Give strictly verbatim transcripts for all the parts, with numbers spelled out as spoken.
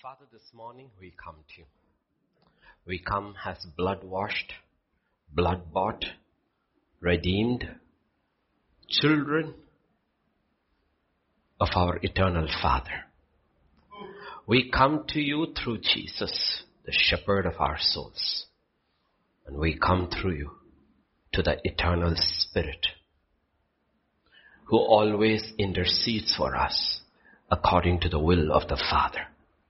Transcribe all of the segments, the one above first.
Father, this morning we come to you. We come as blood-washed, blood-bought, redeemed children of our eternal Father. We come to you through Jesus, the shepherd of our souls. And we come through you to the eternal Spirit, who always intercedes for us according to the will of the Father.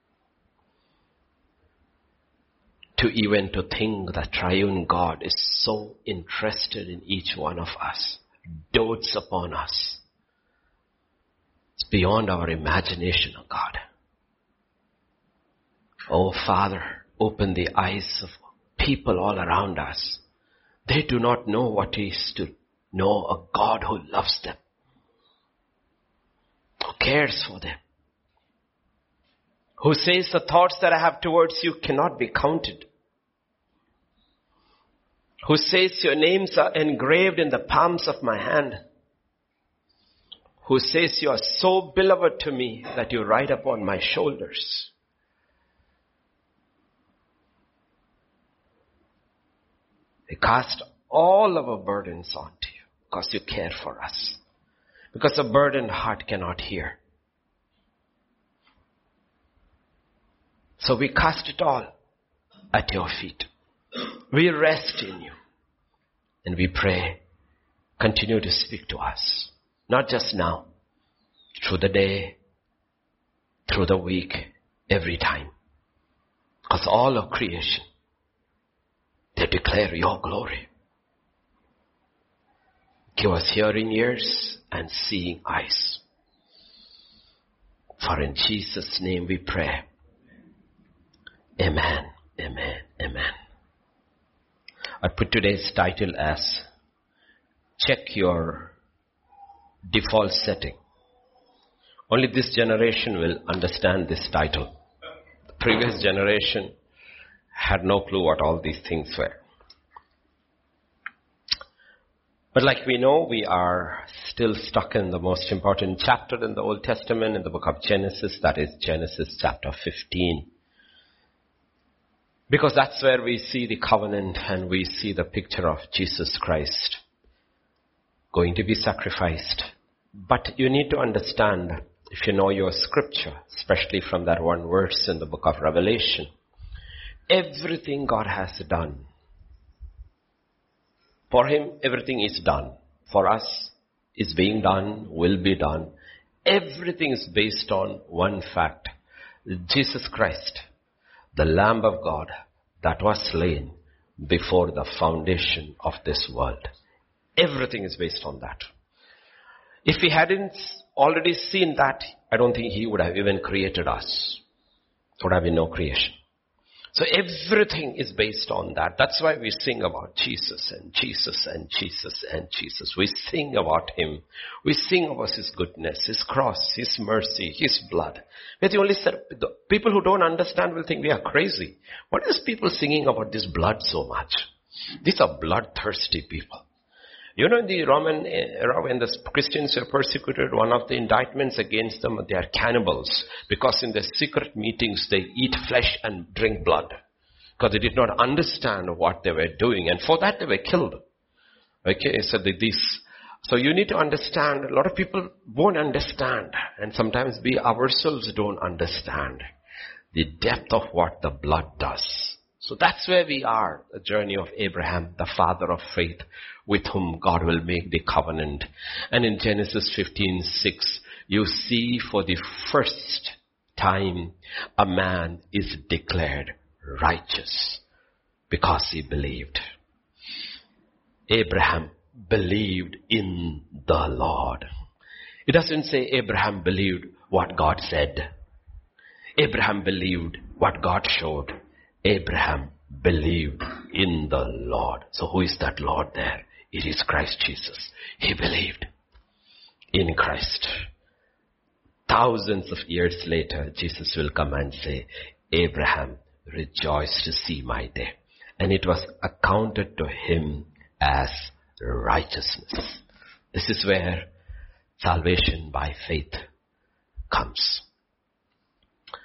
To even to think that triune God is so interested in each one of us, dotes upon us. It's beyond our imagination, oh God. Oh Father, open the eyes of people all around us. They do not know what it is to know a God who loves them, who cares for them, who says the thoughts that I have towards you cannot be counted, who says your names are engraved in the palms of my hand, who says you are so beloved to me that you ride upon my shoulders. We cast all our burdens onto you because you care for us, because a burdened heart cannot hear. So we cast it all at your feet. We rest in you. And we pray, continue to speak to us. Not just now, through the day, through the week, every time. Because all of creation, they declare your glory. Give us hearing ears and seeing eyes. For in Jesus' name we pray. Amen, amen, amen. I put today's title as Check Your Default Setting. Only this generation will understand this title. The previous generation had no clue what all these things were. But like we know, we are still stuck in the most important chapter in the Old Testament, in the book of Genesis, that is Genesis chapter fifteen. Because that's where we see the covenant and we see the picture of Jesus Christ going to be sacrificed. But you need to understand, if you know your scripture, especially from that one verse in the book of Revelation, everything God has done. For him, everything is done. For us, it's being done, will be done. Everything is based on one fact. Jesus Christ, the Lamb of God that was slain before the foundation of this world. Everything is based on that. If he hadn't already seen that, I don't think he would have even created us. There would have been no creation. So everything is based on that. That's why we sing about Jesus and Jesus and Jesus and Jesus. We sing about him. We sing about his goodness, his cross, his mercy, his blood. But the only set, the people who don't understand will think we are crazy. What is people singing about this blood so much? These are bloodthirsty people. You know, in the Roman era, when the Christians were persecuted, one of the indictments against them, they are cannibals. Because in their secret meetings, they eat flesh and drink blood. Because they did not understand what they were doing. And for that, they were killed. Okay, so the, this, so you need to understand, a lot of people won't understand. And sometimes we ourselves don't understand the depth of what the blood does. So that's where we are, the journey of Abraham, the father of faith, with whom God will make the covenant. And in Genesis fifteen six, you see for the first time a man is declared righteous because he believed. Abraham believed in the Lord. It doesn't say Abraham believed what God said. Abraham believed what God showed. Abraham believed in the Lord. So who is that Lord there? It is Christ Jesus. He believed in Christ. Thousands of years later, Jesus will come and say, Abraham rejoiced to see my day. And it was accounted to him as righteousness. This is where salvation by faith comes.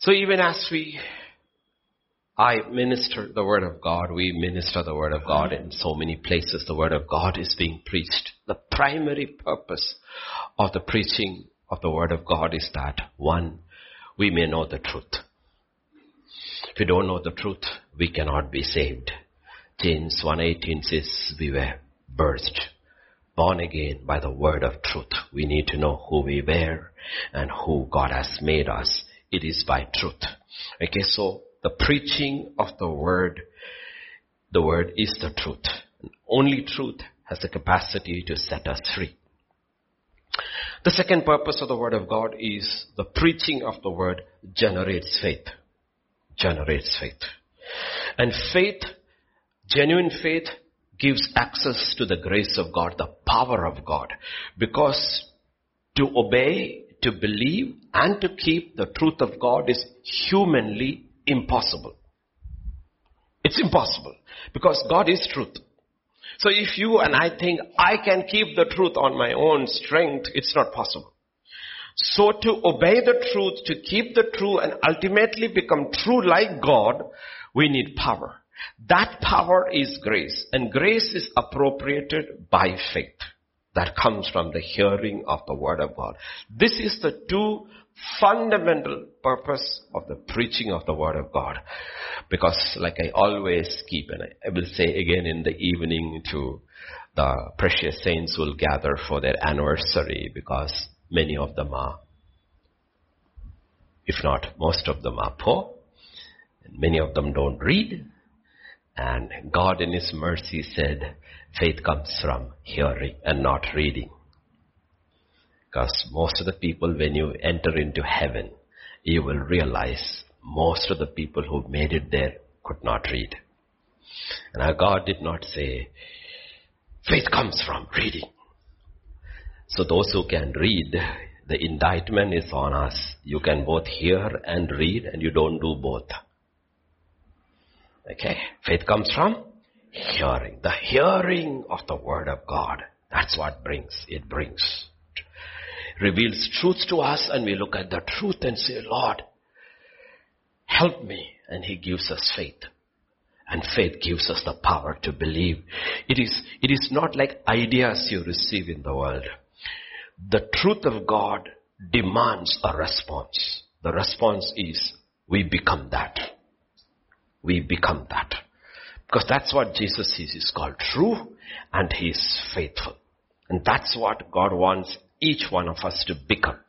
So even as we, I minister the word of God, we minister the word of God in so many places. The word of God is being preached. The primary purpose of the preaching of the word of God is that, one, we may know the truth. If we don't know the truth, we cannot be saved. James one eighteen says, we were birthed, born again by the word of truth. We need to know who we were and who God has made us. It is by truth. Okay, so the preaching of the word, the word is the truth. Only truth has the capacity to set us free. The second purpose of the word of God is the preaching of the word generates faith. Generates faith. And faith, genuine faith, gives access to the grace of God, the power of God. Because to obey, to believe, and to keep the truth of God is humanly impossible. It's impossible. Because God is truth. So if you and I think I can keep the truth on my own strength, it's not possible. So to obey the truth, to keep the truth and ultimately become true like God, we need power. That power is grace. And grace is appropriated by faith. That comes from the hearing of the word of God. This is the two fundamental purpose of the preaching of the word of God. Because like I always keep, and I will say again in the evening to the precious saints will gather for their anniversary, because many of them are, if not most of them are poor, and many of them don't read. And God in His mercy said, faith comes from hearing and not reading. Because most of the people, when you enter into heaven, you will realize most of the people who made it there could not read. And our God did not say, faith comes from reading. So those who can read, the indictment is on us. You can both hear and read, and you don't do both. Okay, faith comes from hearing. The hearing of the word of God. That's what brings. It brings. Reveals truth to us, and we look at the truth and say, Lord, help me. And He gives us faith. And faith gives us the power to believe. It is, it is not like ideas you receive in the world. The truth of God demands a response. The response is, we become that. We become that. Because that's what Jesus is. He's called true and He is faithful. And that's what God wants each one of us to become.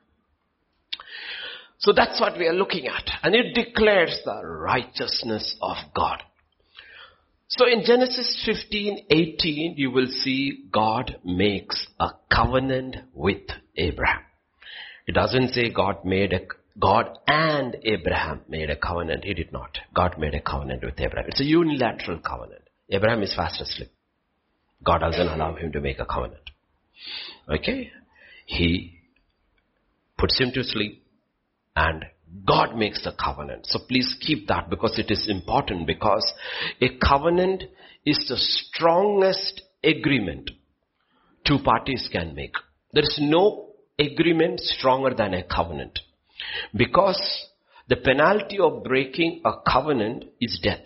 So that's what we are looking at. And it declares the righteousness of God. So in Genesis fifteen eighteen, you will see God makes a covenant with Abraham. It doesn't say God made a God and Abraham made a covenant. He did not. God made a covenant with Abraham. It's a unilateral covenant. Abraham is fast asleep. God doesn't allow him to make a covenant. Okay? He puts him to sleep and God makes the covenant. So please keep that, because it is important, because a covenant is the strongest agreement two parties can make. There is no agreement stronger than a covenant. Because the penalty of breaking a covenant is death.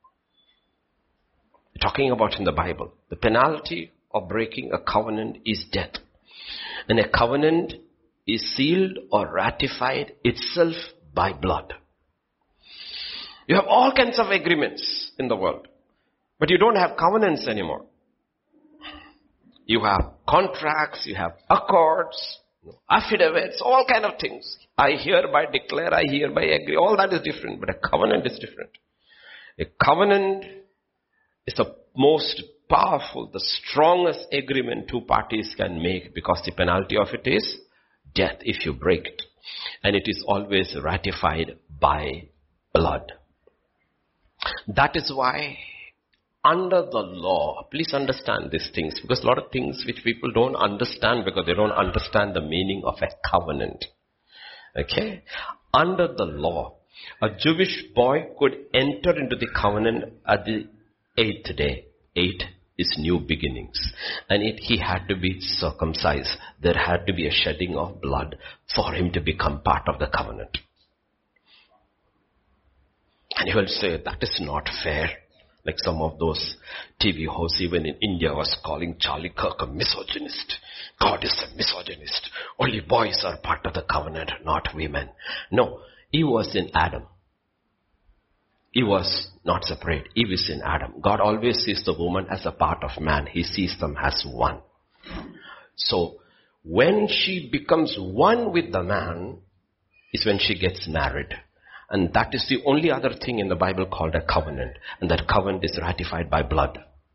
We're talking about in the Bible. The penalty of breaking a covenant is death. And a covenant is sealed or ratified itself by blood. You have all kinds of agreements in the world, but you don't have covenants anymore. You have contracts, you have accords, affidavits, all kind of things. I hereby declare, I hereby agree. All that is different, but a covenant is different. A covenant is the most powerful, the strongest agreement two parties can make, because the penalty of it is death if you break it. And it is always ratified by blood. That is why under the law, please understand these things, because a lot of things which people don't understand because they don't understand the meaning of a covenant. Okay? Under the law, a Jewish boy could enter into the covenant at the eighth day. Eight is new beginnings. And it, he had to be circumcised. There had to be a shedding of blood for him to become part of the covenant. And you will say, that is not fair. Like some of those T V hosts, even in India, was calling Charlie Kirk a misogynist. God is a misogynist. Only boys are part of the covenant, not women. No, Eve was in Adam. Eve was not separate. Eve is in Adam. God always sees the woman as a part of man. He sees them as one. So, when she becomes one with the man, is when she gets married. And that is the only other thing in the Bible called a covenant. And that covenant is ratified by blood.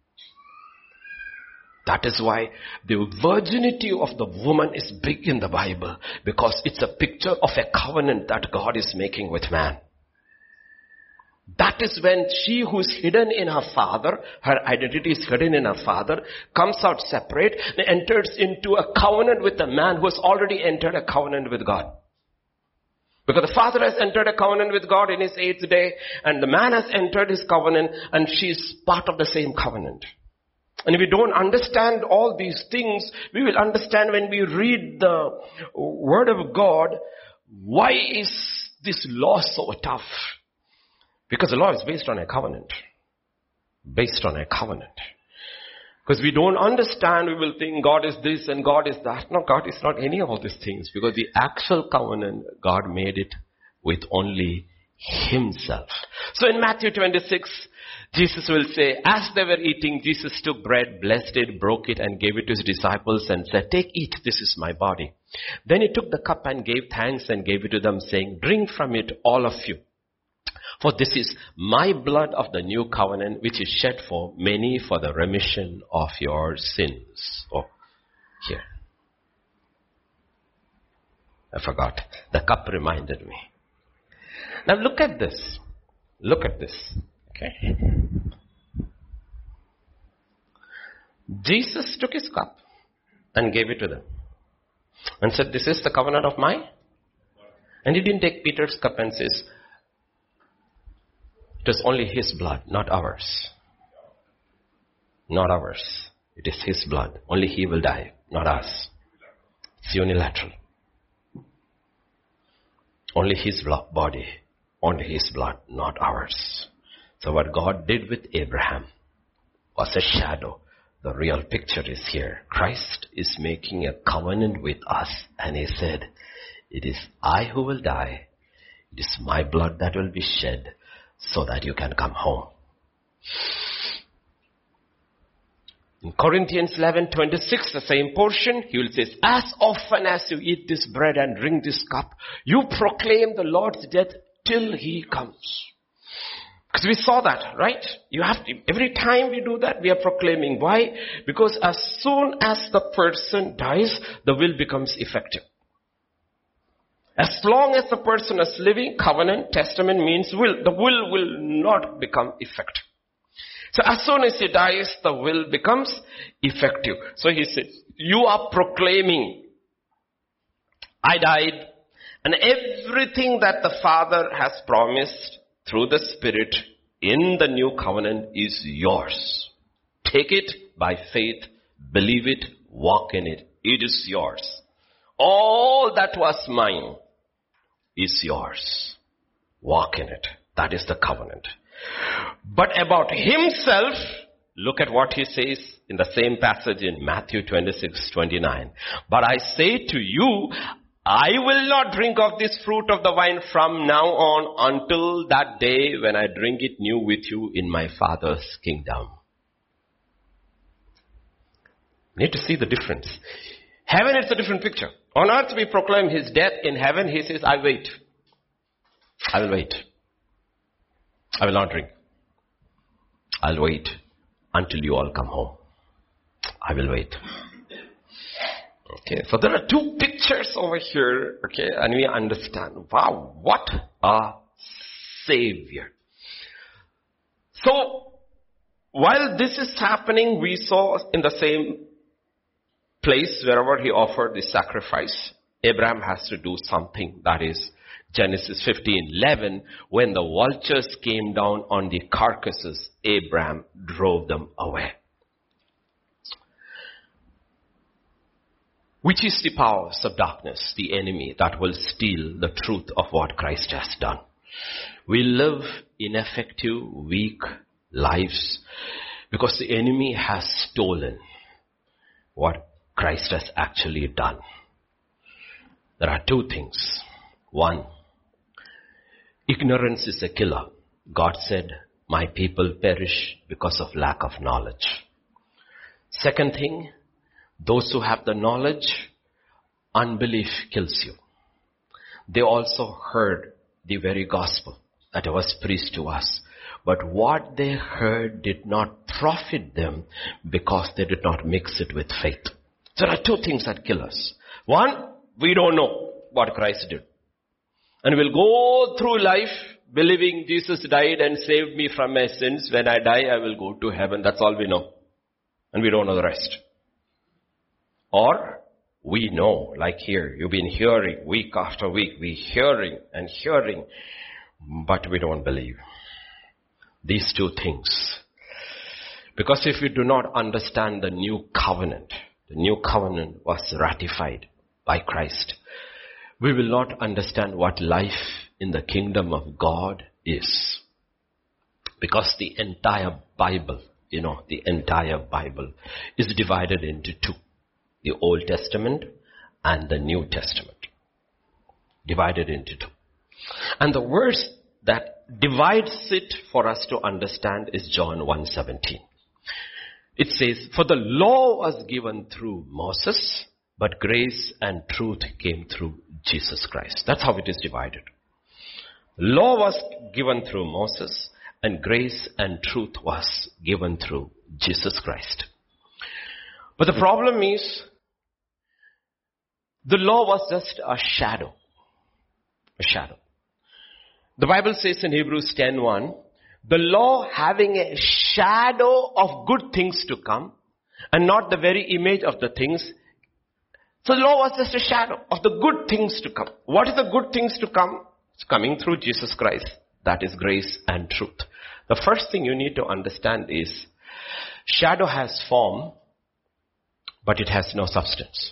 That is why the virginity of the woman is big in the Bible. Because it's a picture of a covenant that God is making with man. That is when she who is hidden in her father, her identity is hidden in her father, comes out separate and enters into a covenant with a man who has already entered a covenant with God. Because the father has entered a covenant with God in his eighth day, and the man has entered his covenant, and she is part of the same covenant. And if we don't understand all these things, we will understand when we read the word of God, why is this law so tough? Because the law is based on a covenant. Based on a covenant. Because we don't understand, we will think God is this and God is that. No, God is not any of all these things. Because the actual covenant, God made it with only Himself. So in Matthew twenty-six, Jesus will say, as they were eating, Jesus took bread, blessed it, broke it, and gave it to His disciples and said, take, eat, this is my body. Then He took the cup and gave thanks and gave it to them, saying, drink from it, all of you. For this is my blood of the new covenant, which is shed for many for the remission of your sins. Oh, here. I forgot. The cup reminded me. Now look at this. Look at this. Okay. Jesus took His cup and gave it to them. And said, this is the covenant of mine. And He didn't take Peter's cup and says, it is only His blood, not ours. Not ours. It is His blood. Only He will die, not us. It's unilateral. Only His blood, body. Only His blood, not ours. So what God did with Abraham was a shadow. The real picture is here. Christ is making a covenant with us. And He said, it is I who will die. It is my blood that will be shed, so that you can come home. In Corinthians eleven twenty-six, the same portion, he will say, as often as you eat this bread and drink this cup, you proclaim the Lord's death till He comes. Because we saw that, right? You have to, every time we do that, we are proclaiming. Why? Because as soon as the person dies, the will becomes effective. As long as the person is living, covenant, testament means will. The will will not become effective. So as soon as he dies, the will becomes effective. So he says, you are proclaiming, I died, and everything that the Father has promised through the Spirit in the new covenant is yours. Take it by faith, believe it, walk in it. It is yours. All that was mine is yours. Walk in it. That is the covenant. But about Himself, look at what He says in the same passage in Matthew twenty-six twenty-nine. But I say to you, I will not drink of this fruit of the vine from now on until that day when I drink it new with you in my Father's kingdom. You need to see the difference. Heaven is a different picture. On earth we proclaim His death. In heaven He says, I wait. I will wait. I will not drink. I'll wait until you all come home. I will wait. Okay, so there are two pictures over here, okay, and we understand. Wow, what a Savior. So, while this is happening, we saw in the same place wherever He offered the sacrifice, Abraham has to do something. That is Genesis fifteen eleven. When the vultures came down on the carcasses, Abraham drove them away. Which is the powers of darkness, the enemy that will steal the truth of what Christ has done. We live ineffective, weak lives because the enemy has stolen what Christ has actually done. There are two things. One, ignorance is a killer. God said, my people perish because of lack of knowledge. Second thing, those who have the knowledge, unbelief kills you. They also heard the very gospel that was preached to us. But what they heard did not profit them because they did not mix it with faith. There are two things that kill us. One, we don't know what Christ did. And we'll go through life believing Jesus died and saved me from my sins. When I die, I will go to heaven. That's all we know. And we don't know the rest. Or we know, like here, you've been hearing week after week. We're hearing and hearing, but we don't believe. These two things. Because if we do not understand the new covenant, the new covenant was ratified by Christ, we will not understand what life in the kingdom of God is. Because the entire Bible, you know, the entire Bible is divided into two. The Old Testament and the New Testament. Divided into two. And the verse that divides it for us to understand is John one seventeen. It says, for the law was given through Moses, but grace and truth came through Jesus Christ. That's how it is divided. Law was given through Moses, and grace and truth was given through Jesus Christ. But the problem is, the law was just a shadow. A shadow. The Bible says in Hebrews ten one, the law having a shadow of good things to come and not the very image of the things. So the law was just a shadow of the good things to come. What is the good things to come? It's coming through Jesus Christ. That is grace and truth. The first thing you need to understand is shadow has form, but it has no substance.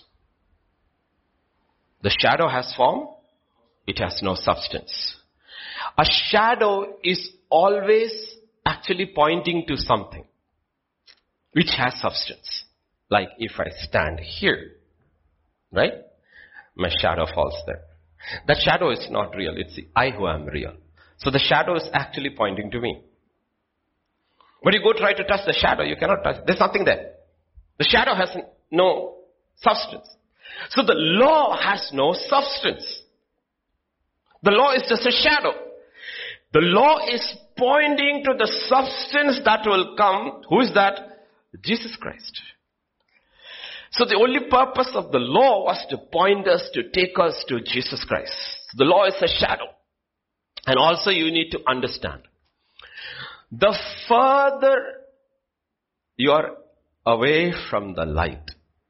The shadow has form, it has no substance. A shadow is always actually pointing to something which has substance. Like if I stand here, right? My shadow falls there. That shadow is not real. It's I who am real. So the shadow is actually pointing to me. When you go try to touch the shadow, you cannot touch. There's nothing there. The shadow has no substance. So the law has no substance. The law is just a shadow. The law is pointing to the substance that will come. Who is that? Jesus Christ. So the only purpose of the law was to point us, to take us to Jesus Christ. The law is a shadow. And also you need to understand, the further you are away from the light,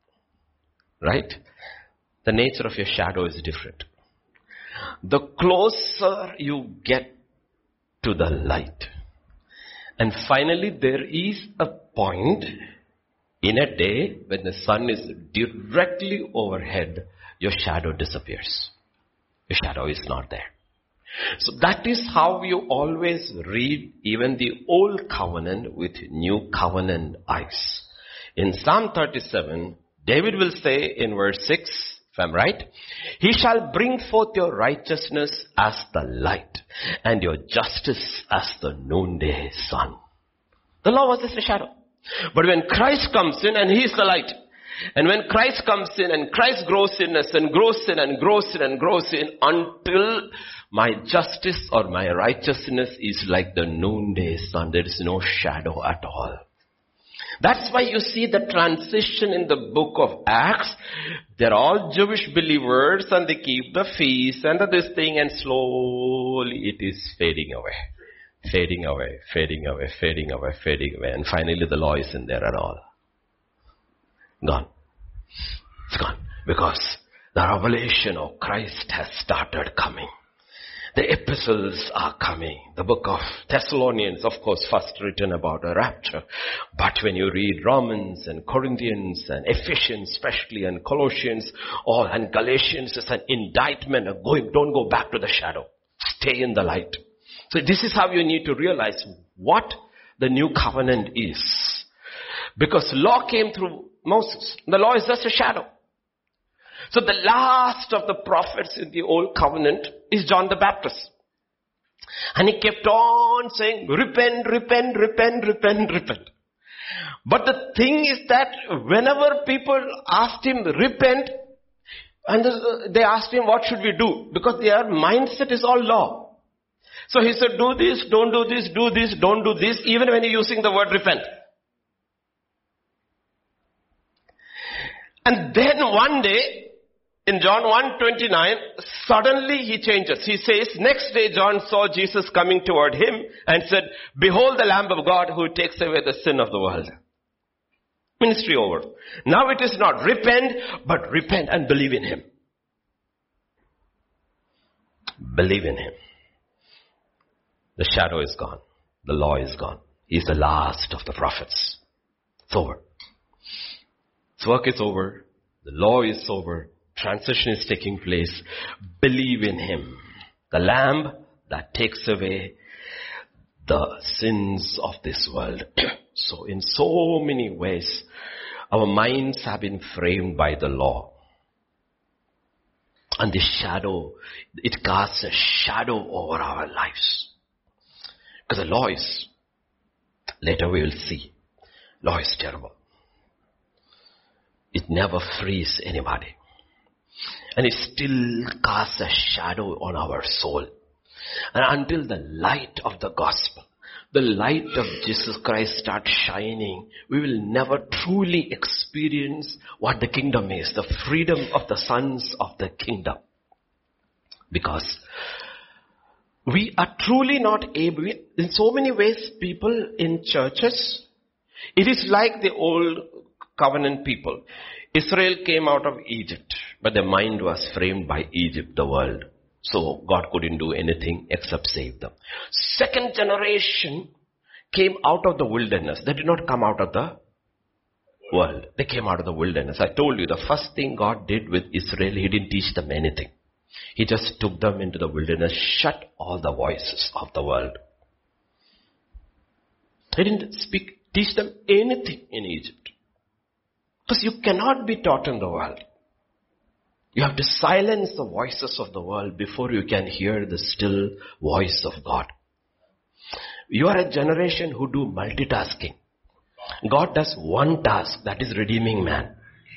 right? The nature of your shadow is different. The closer you get to the light. And finally there is a point in a day when the sun is directly overhead, your shadow disappears. Your shadow is not there. So that is how you always read even the old covenant with new covenant eyes. In Psalm thirty-seven, David will say in verse six, if I'm right, he shall bring forth your righteousness as the light and your justice as the noonday sun. The law was just a shadow. But when Christ comes in and he is the light, and when Christ comes in and Christ grows in us and grows in and grows in and grows in until my justice or my righteousness is like the noonday sun. There is no shadow at all. That's why you see the transition in the book of Acts. They're all Jewish believers and they keep the feast and the this thing, and slowly it is fading away. Fading away, fading away, fading away, fading away. And finally the law isn't there at all. Gone. It's gone. Because the revelation of Christ has started coming. The epistles are coming. The book of Thessalonians, of course, first written about a rapture. But when you read Romans and Corinthians and Ephesians especially and Colossians, all and Galatians, it's an indictment of going, don't go back to the shadow. Stay in the light. So this is how you need to realize what the new covenant is. Because law came through Moses. The law is just a shadow. So the last of the prophets in the old covenant is John the Baptist. And he kept on saying, repent, repent, repent, repent, repent. But the thing is that whenever people asked him, repent, and they asked him, what should we do? Because their mindset is all law. So he said, do this, don't do this, do this, don't do this, even when you're using the word repent. And then one day, in John one twenty-nine, suddenly he changes. He says, next day John saw Jesus coming toward him and said, behold the Lamb of God who takes away the sin of the world. Ministry over. Now it is not repent, but repent and believe in him. Believe in him. The shadow is gone. The law is gone. He is the last of the prophets. It's over. His work is over. The law is over. Transition is taking place. Believe in him. The Lamb that takes away the sins of this world. So in so many ways, our minds have been framed by the law. And the shadow, it casts a shadow over our lives. Because the law is, later we will see, law is terrible. It never frees anybody. And it still casts a shadow on our soul. And until the light of the gospel, the light of Jesus Christ starts shining, we will never truly experience what the kingdom is, the freedom of the sons of the kingdom. Because we are truly not able, in so many ways, people in churches, it is like the old covenant people. Israel came out of Egypt, but their mind was framed by Egypt, the world. So God couldn't do anything except save them. Second generation came out of the wilderness. They did not come out of the world. They came out of the wilderness. I told you the first thing God did with Israel, he didn't teach them anything. He just took them into the wilderness, shut all the voices of the world. He didn't speak, teach them anything in Egypt. Because you cannot be taught in the world. You have to silence the voices of the world before you can hear the still voice of God. You are a generation who do multitasking. God does one task, that is redeeming man.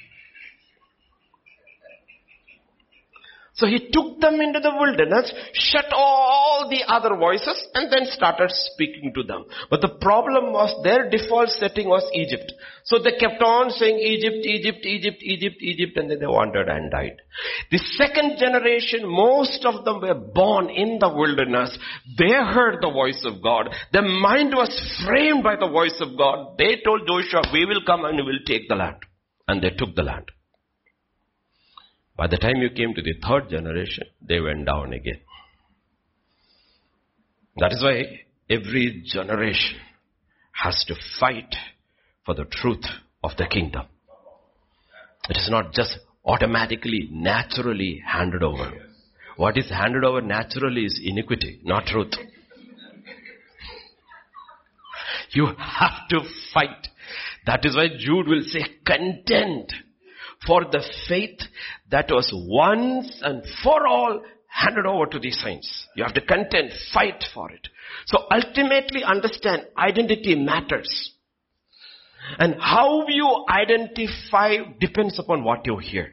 So he took them into the wilderness, shut all the other voices, and then started speaking to them. But the problem was their default setting was Egypt. So they kept on saying Egypt, Egypt, Egypt, Egypt, Egypt, and then they wandered and died. The second generation, most of them were born in the wilderness. They heard the voice of God. Their mind was framed by the voice of God. They told Joshua, we will come and we will take the land. And they took the land. By the time you came to the third generation, they went down again. That is why every generation has to fight for the truth of the kingdom. It is not just automatically, naturally handed over. What is handed over naturally is iniquity, not truth. You have to fight. That is why Jude will say, contend for the faith that was once and for all handed over to the saints. You have to contend, fight for it. So ultimately understand, identity matters. And how you identify depends upon what you hear.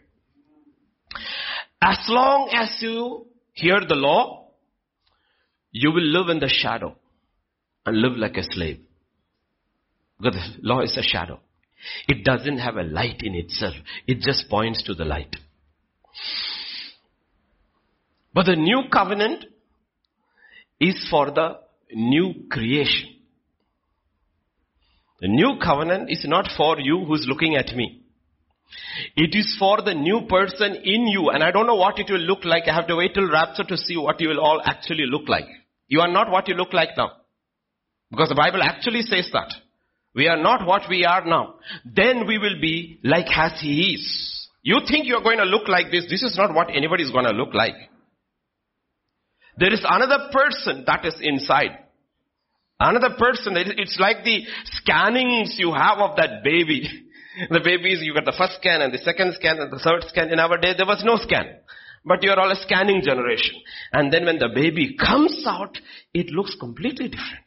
As long as you hear the law, you will live in the shadow and live like a slave. Because the law is a shadow. It doesn't have a light in itself. It just points to the light. But the new covenant is for the new creation. The new covenant is not for you who's looking at me. It is for the new person in you. And I don't know what it will look like. I have to wait till rapture to see what you will all actually look like. You are not what you look like now. Because the Bible actually says that. We are not what we are now. Then we will be like as he is. You think you're going to look like this. This is not what anybody is going to look like. There is another person that is inside. Another person, it's like the scannings you have of that baby. The babies, you got the first scan and the second scan and the third scan. In our day, there was no scan. But you are all a scanning generation. And then when the baby comes out, it looks completely different.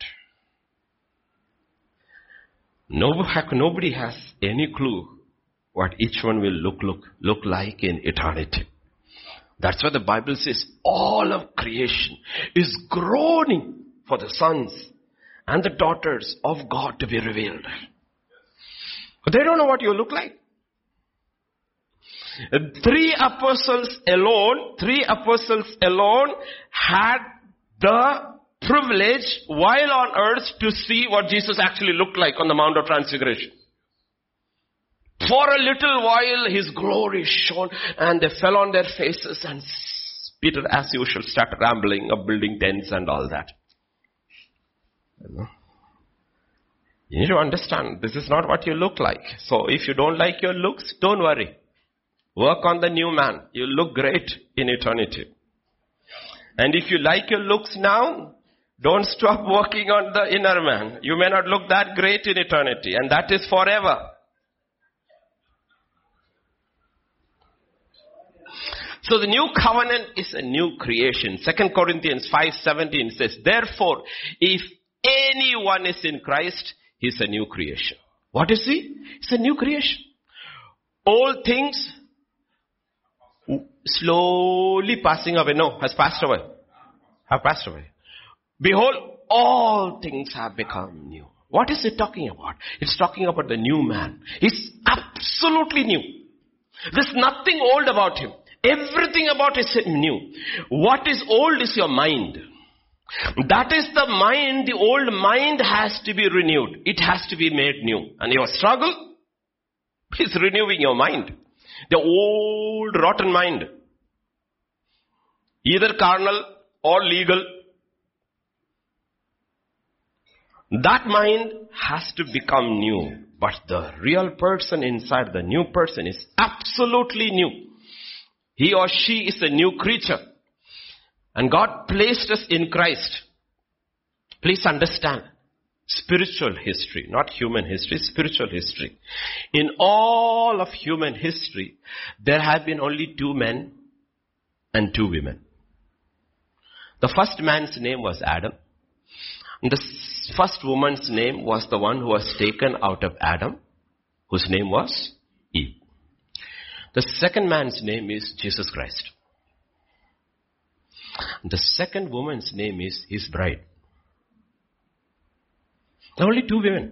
Nobody has any clue what each one will look, look, look like in eternity. That's why the Bible says all of creation is groaning for the sons and the daughters of God to be revealed. But they don't know what you look like. Three apostles alone, three apostles alone had the privilege while on earth to see what Jesus actually looked like on the Mount of Transfiguration. For a little while his glory shone and they fell on their faces and Peter as usual started rambling of building tents and all that. You know? You need to understand this is not what you look like. So if you don't like your looks, don't worry. Work on the new man. You'll look great in eternity. And if you like your looks now, don't stop working on the inner man. You may not look that great in eternity, and that is forever. So the new covenant is a new creation. Second Corinthians five seventeen says, therefore, if anyone is in Christ, he is a new creation. What is he? It's a new creation. All things slowly passing away. No, has passed away. Have passed away. Behold, all things have become new. What is it talking about? It's talking about the new man. He's absolutely new. There's nothing old about him. Everything about is new. What is old is your mind. That is the mind. The old mind has to be renewed. It has to be made new. And your struggle is renewing your mind. The old rotten mind. Either carnal or legal. That mind has to become new. But the real person inside, the new person, is absolutely new. He or she is a new creature. And God placed us in Christ. Please understand. Spiritual history, not human history, spiritual history. In all of human history, there have been only two men and two women. The first man's name was Adam. And the first woman's name was the one who was taken out of Adam, whose name was Eve. The second man's name is Jesus Christ. The second woman's name is his bride. There are only two women.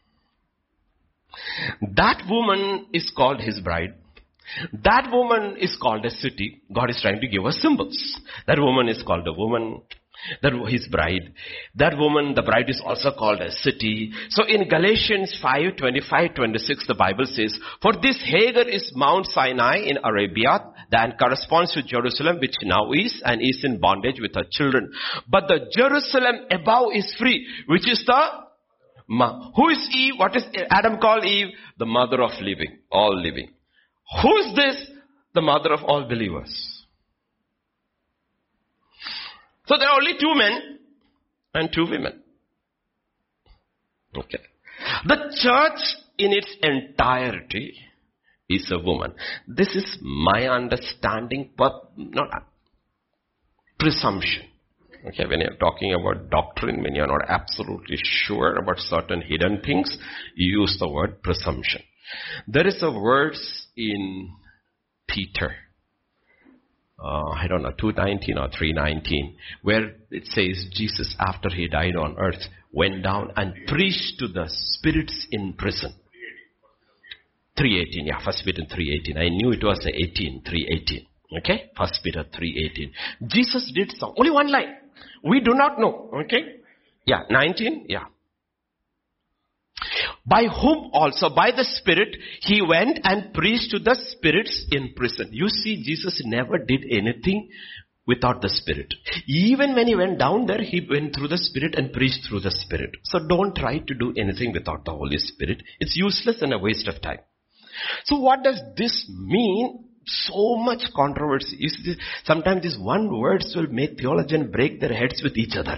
That woman is called his bride. That woman is called a city. God is trying to give us symbols. That woman is called a woman. That his bride. That woman, the bride, is also called a city. So in Galatians five, twenty-five, twenty-six, the Bible says, for this Hagar is Mount Sinai in Arabia, that corresponds to Jerusalem, which now is and is in bondage with her children. But the Jerusalem above is free, which is the Ma. Who is Eve? What is Adam called Eve? The mother of living, all living. Who is this? The mother of all believers. So there are only two men and two women. Okay. The church in its entirety is a woman. This is my understanding, but not presumption. Okay, when you're talking about doctrine, when you're not absolutely sure about certain hidden things, you use the word presumption. There is a verse in Peter, uh, I don't know, two nineteen or three nineteen, where it says Jesus, after he died on earth, went down and preached to the spirits in prison. three eighteen, yeah, First Peter three eighteen. I knew it was eighteen, three eighteen. Okay, First Peter three eighteen. Jesus did some, only one line. We do not know, okay? Yeah, nineteen, yeah. By whom also, by the Spirit, he went and preached to the spirits in prison. You see, Jesus never did anything without the Spirit. Even when he went down there, he went through the Spirit and preached through the Spirit. So don't try to do anything without the Holy Spirit. It's useless and a waste of time. So what does this mean? so much controversy. You see, sometimes these one words will make theologians break their heads with each other.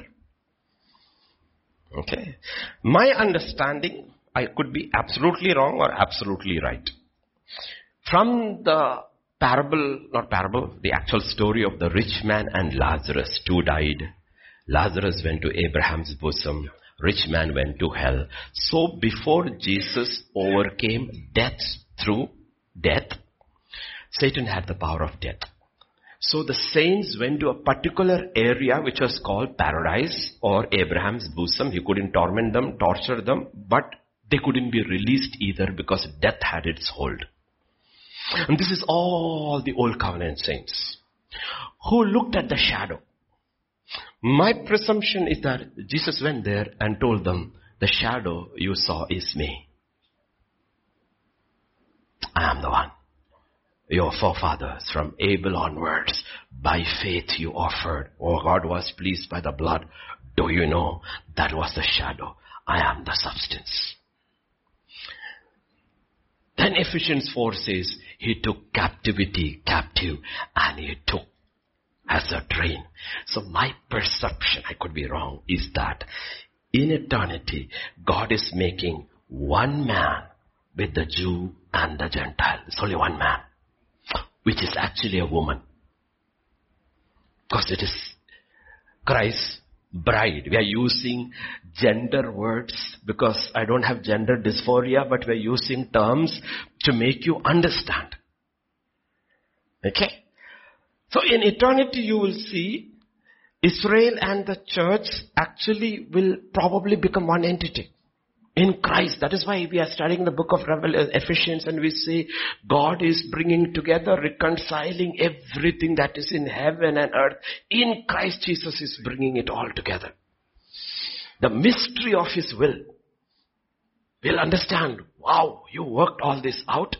Okay. My understanding, I could be absolutely wrong or absolutely right. From the parable, not parable, the actual story of the rich man and Lazarus, two died. Lazarus went to Abraham's bosom. Rich man went to hell. So before Jesus overcame death through death, Satan had the power of death. So the saints went to a particular area which was called paradise or Abraham's bosom. He couldn't torment them, torture them, but they couldn't be released either because death had its hold. And this is all the old covenant saints who looked at the shadow. My presumption is that Jesus went there and told them, the shadow you saw is me. I am the one. Your forefathers from Abel onwards, by faith you offered. Oh, God was pleased by the blood. Do you know that was the shadow? I am the substance. Then Ephesians four says, he took captivity captive and he took as a train. So my perception, I could be wrong, is that in eternity, God is making one man with the Jew and the Gentile. It's only one man, which is actually a woman. Because it is Christ's bride. We are using gender words because I don't have gender dysphoria, but we are using terms to make you understand. Okay? So in eternity you will see Israel and the church actually will probably become one entity in Christ. That is why we are studying the book of Revelation, Ephesians, and we say God is bringing together, reconciling everything that is in heaven and earth. In Christ Jesus is bringing it all together. The mystery of His will. We'll understand, wow, you worked all this out.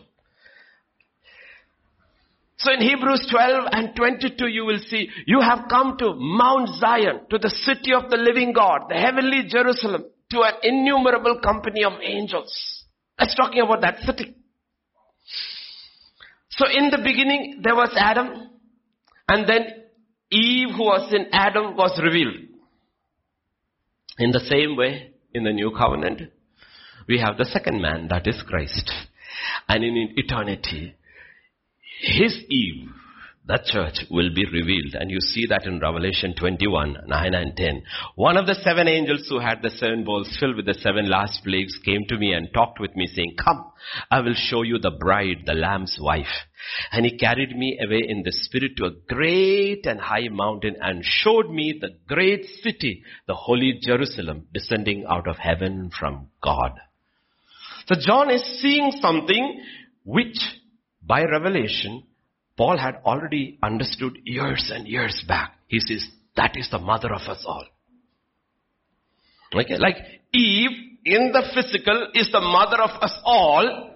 So in Hebrews twelve and twenty-two you will see, you have come to Mount Zion, to the city of the living God, the heavenly Jerusalem, to an innumerable company of angels. That's talking about that city. So in the beginning there was Adam, and then Eve who was in Adam was revealed. In the same way, in the new covenant, we have the second man, that is Christ. And in eternity, His Eve, the church, will be revealed. And you see that in Revelation twenty-one, nine and ten. One of the seven angels who had the seven bowls filled with the seven last plagues came to me and talked with me, saying, come, I will show you the bride, the Lamb's wife. And he carried me away in the spirit to a great and high mountain and showed me the great city, the holy Jerusalem, descending out of heaven from God. So John is seeing something which, by revelation, Paul had already understood years and years back. He says, that is the mother of us all. Okay, like Eve in the physical is the mother of us all.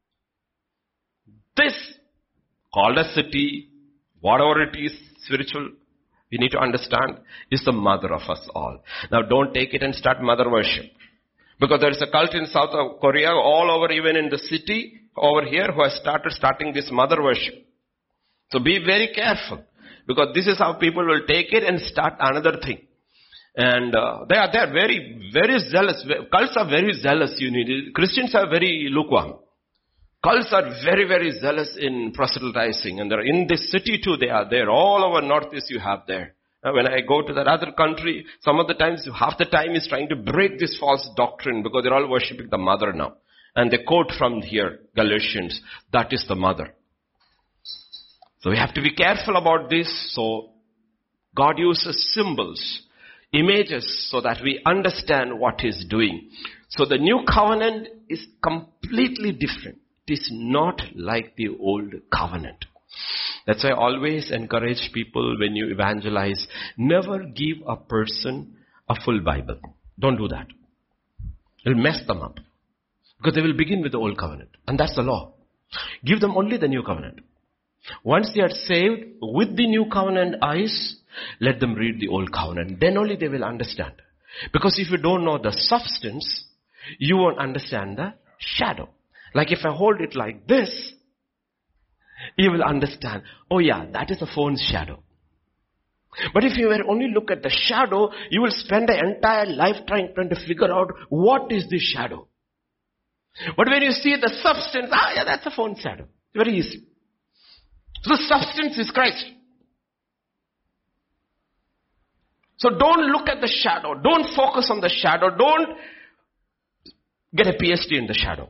This, called a city, whatever it is, spiritual, we need to understand, is the mother of us all. Now don't take it and start mother worship. Because there is a cult in South Korea, all over, even in the city, over here, who has started starting this mother worship. So be very careful, because this is how people will take it and start another thing. And uh, they are they are very, very zealous. Cults are very zealous. You need Christians are very lukewarm. Cults are very, very zealous in proselytizing. And they're in this city too, they are there. All over Northeast you have there. Now, when I go to that other country, some of the times, half the time is trying to break this false doctrine, because they're all worshipping the mother now. And they quote from here, Galatians, that is the mother. So we have to be careful about this. So God uses symbols, images, so that we understand what He's doing. So the new covenant is completely different. It is not like the old covenant. That's why I always encourage people, when you evangelize, never give a person a full Bible. Don't do that. It'll mess them up. Because they will begin with the old covenant. And that's the law. Give them only the new covenant. Once they are saved with the new covenant eyes, let them read the old covenant. Then only they will understand. Because if you don't know the substance, you won't understand the shadow. Like if I hold it like this, you will understand, oh yeah, that is a phone's shadow. But if you were only look at the shadow, you will spend the entire life trying, trying to figure out what is this shadow. But when you see the substance, ah yeah, that's a phone's shadow. Very easy. So the substance is Christ. So don't look at the shadow. Don't focus on the shadow. Don't get a P H D in the shadow.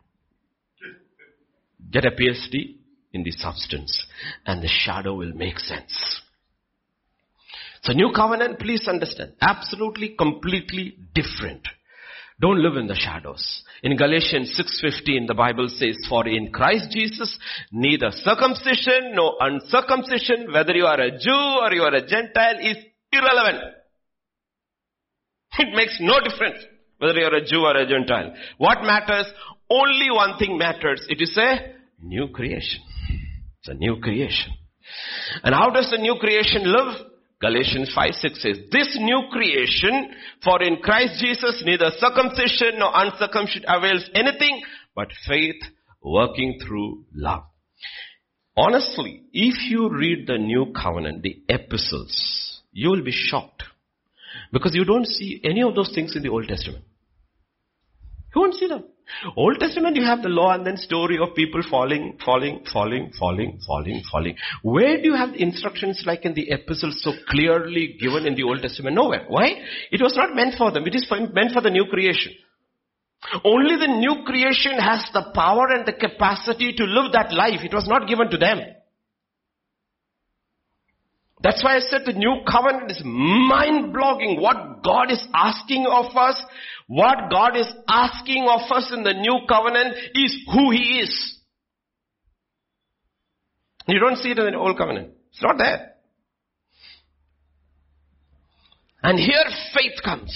Get a P H D in the substance. And the shadow will make sense. So new covenant, please understand, absolutely, completely different. Don't live in the shadows. In Galatians six fifteen, the Bible says, for in Christ Jesus, neither circumcision nor uncircumcision, whether you are a Jew or you are a Gentile, is irrelevant. It makes no difference whether you are a Jew or a Gentile. What matters? Only one thing matters. It is a new creation. It's a new creation. And how does the new creation live? Galatians five six says, this new creation, for in Christ Jesus neither circumcision nor uncircumcision avails anything, but faith working through love. Honestly, if you read the new covenant, the epistles, you will be shocked. Because you don't see any of those things in the Old Testament. You won't see them. Old Testament, you have the law and then story of people falling, falling, falling, falling, falling, falling. Where do you have the instructions like in the epistles so clearly given in the Old Testament? Nowhere. Why? It was not meant for them. It is for, meant for the new creation. Only the new creation has the power and the capacity to live that life. It was not given to them. That's why I said the new covenant is mind-blogging. What God is asking of us, what God is asking of us in the new covenant is who He is. You don't see it in the old covenant. It's not there. And here faith comes.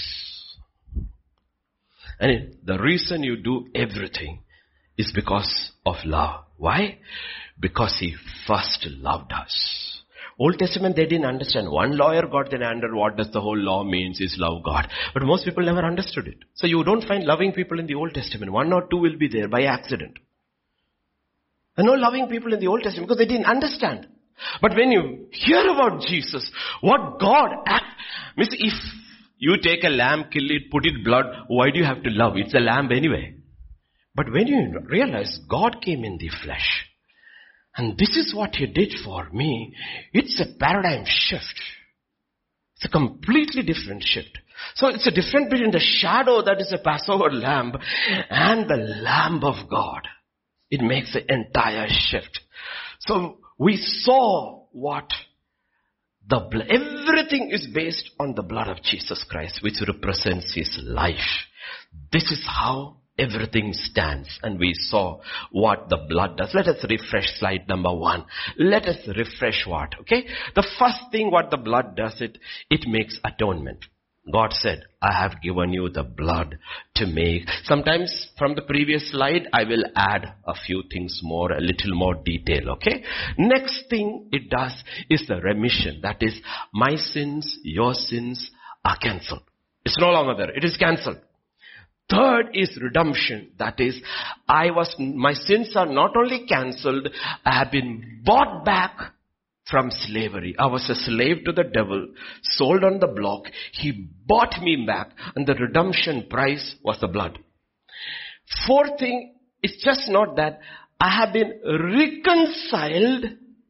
And the reason you do everything is because of love. Why? Because He first loved us. Old Testament, they didn't understand. One lawyer got an answer, what does the whole law means is love God. But most people never understood it. So you don't find loving people in the Old Testament. One or two will be there by accident. There are no loving people in the Old Testament because they didn't understand. But when you hear about Jesus, what God act, means if you take a lamb, kill it, put it blood, why do you have to love? It's a lamb anyway. But when you realize God came in the flesh, and this is what He did for me, it's a paradigm shift. It's a completely different shift. So it's a difference between the shadow that is a Passover lamb and the Lamb of God. It makes the entire shift. So we saw what the blood, everything is based on the blood of Jesus Christ, which represents His life. This is how everything stands, and we saw what the blood does. Let us refresh slide number one. Let us refresh what? Okay? The first thing what the blood does, it, it makes atonement. God said, I have given you the blood to make. Sometimes from the previous slide, I will add a few things more, a little more detail, okay? Next thing it does is the remission. That is, my sins, your sins are cancelled. It's no longer there. It is cancelled. Third is redemption. That is, I was, my sins are not only cancelled, I have been bought back from slavery. I was a slave to the devil, sold on the block. He bought me back, and the redemption price was the blood. Fourth thing, it's just not that I have been reconciled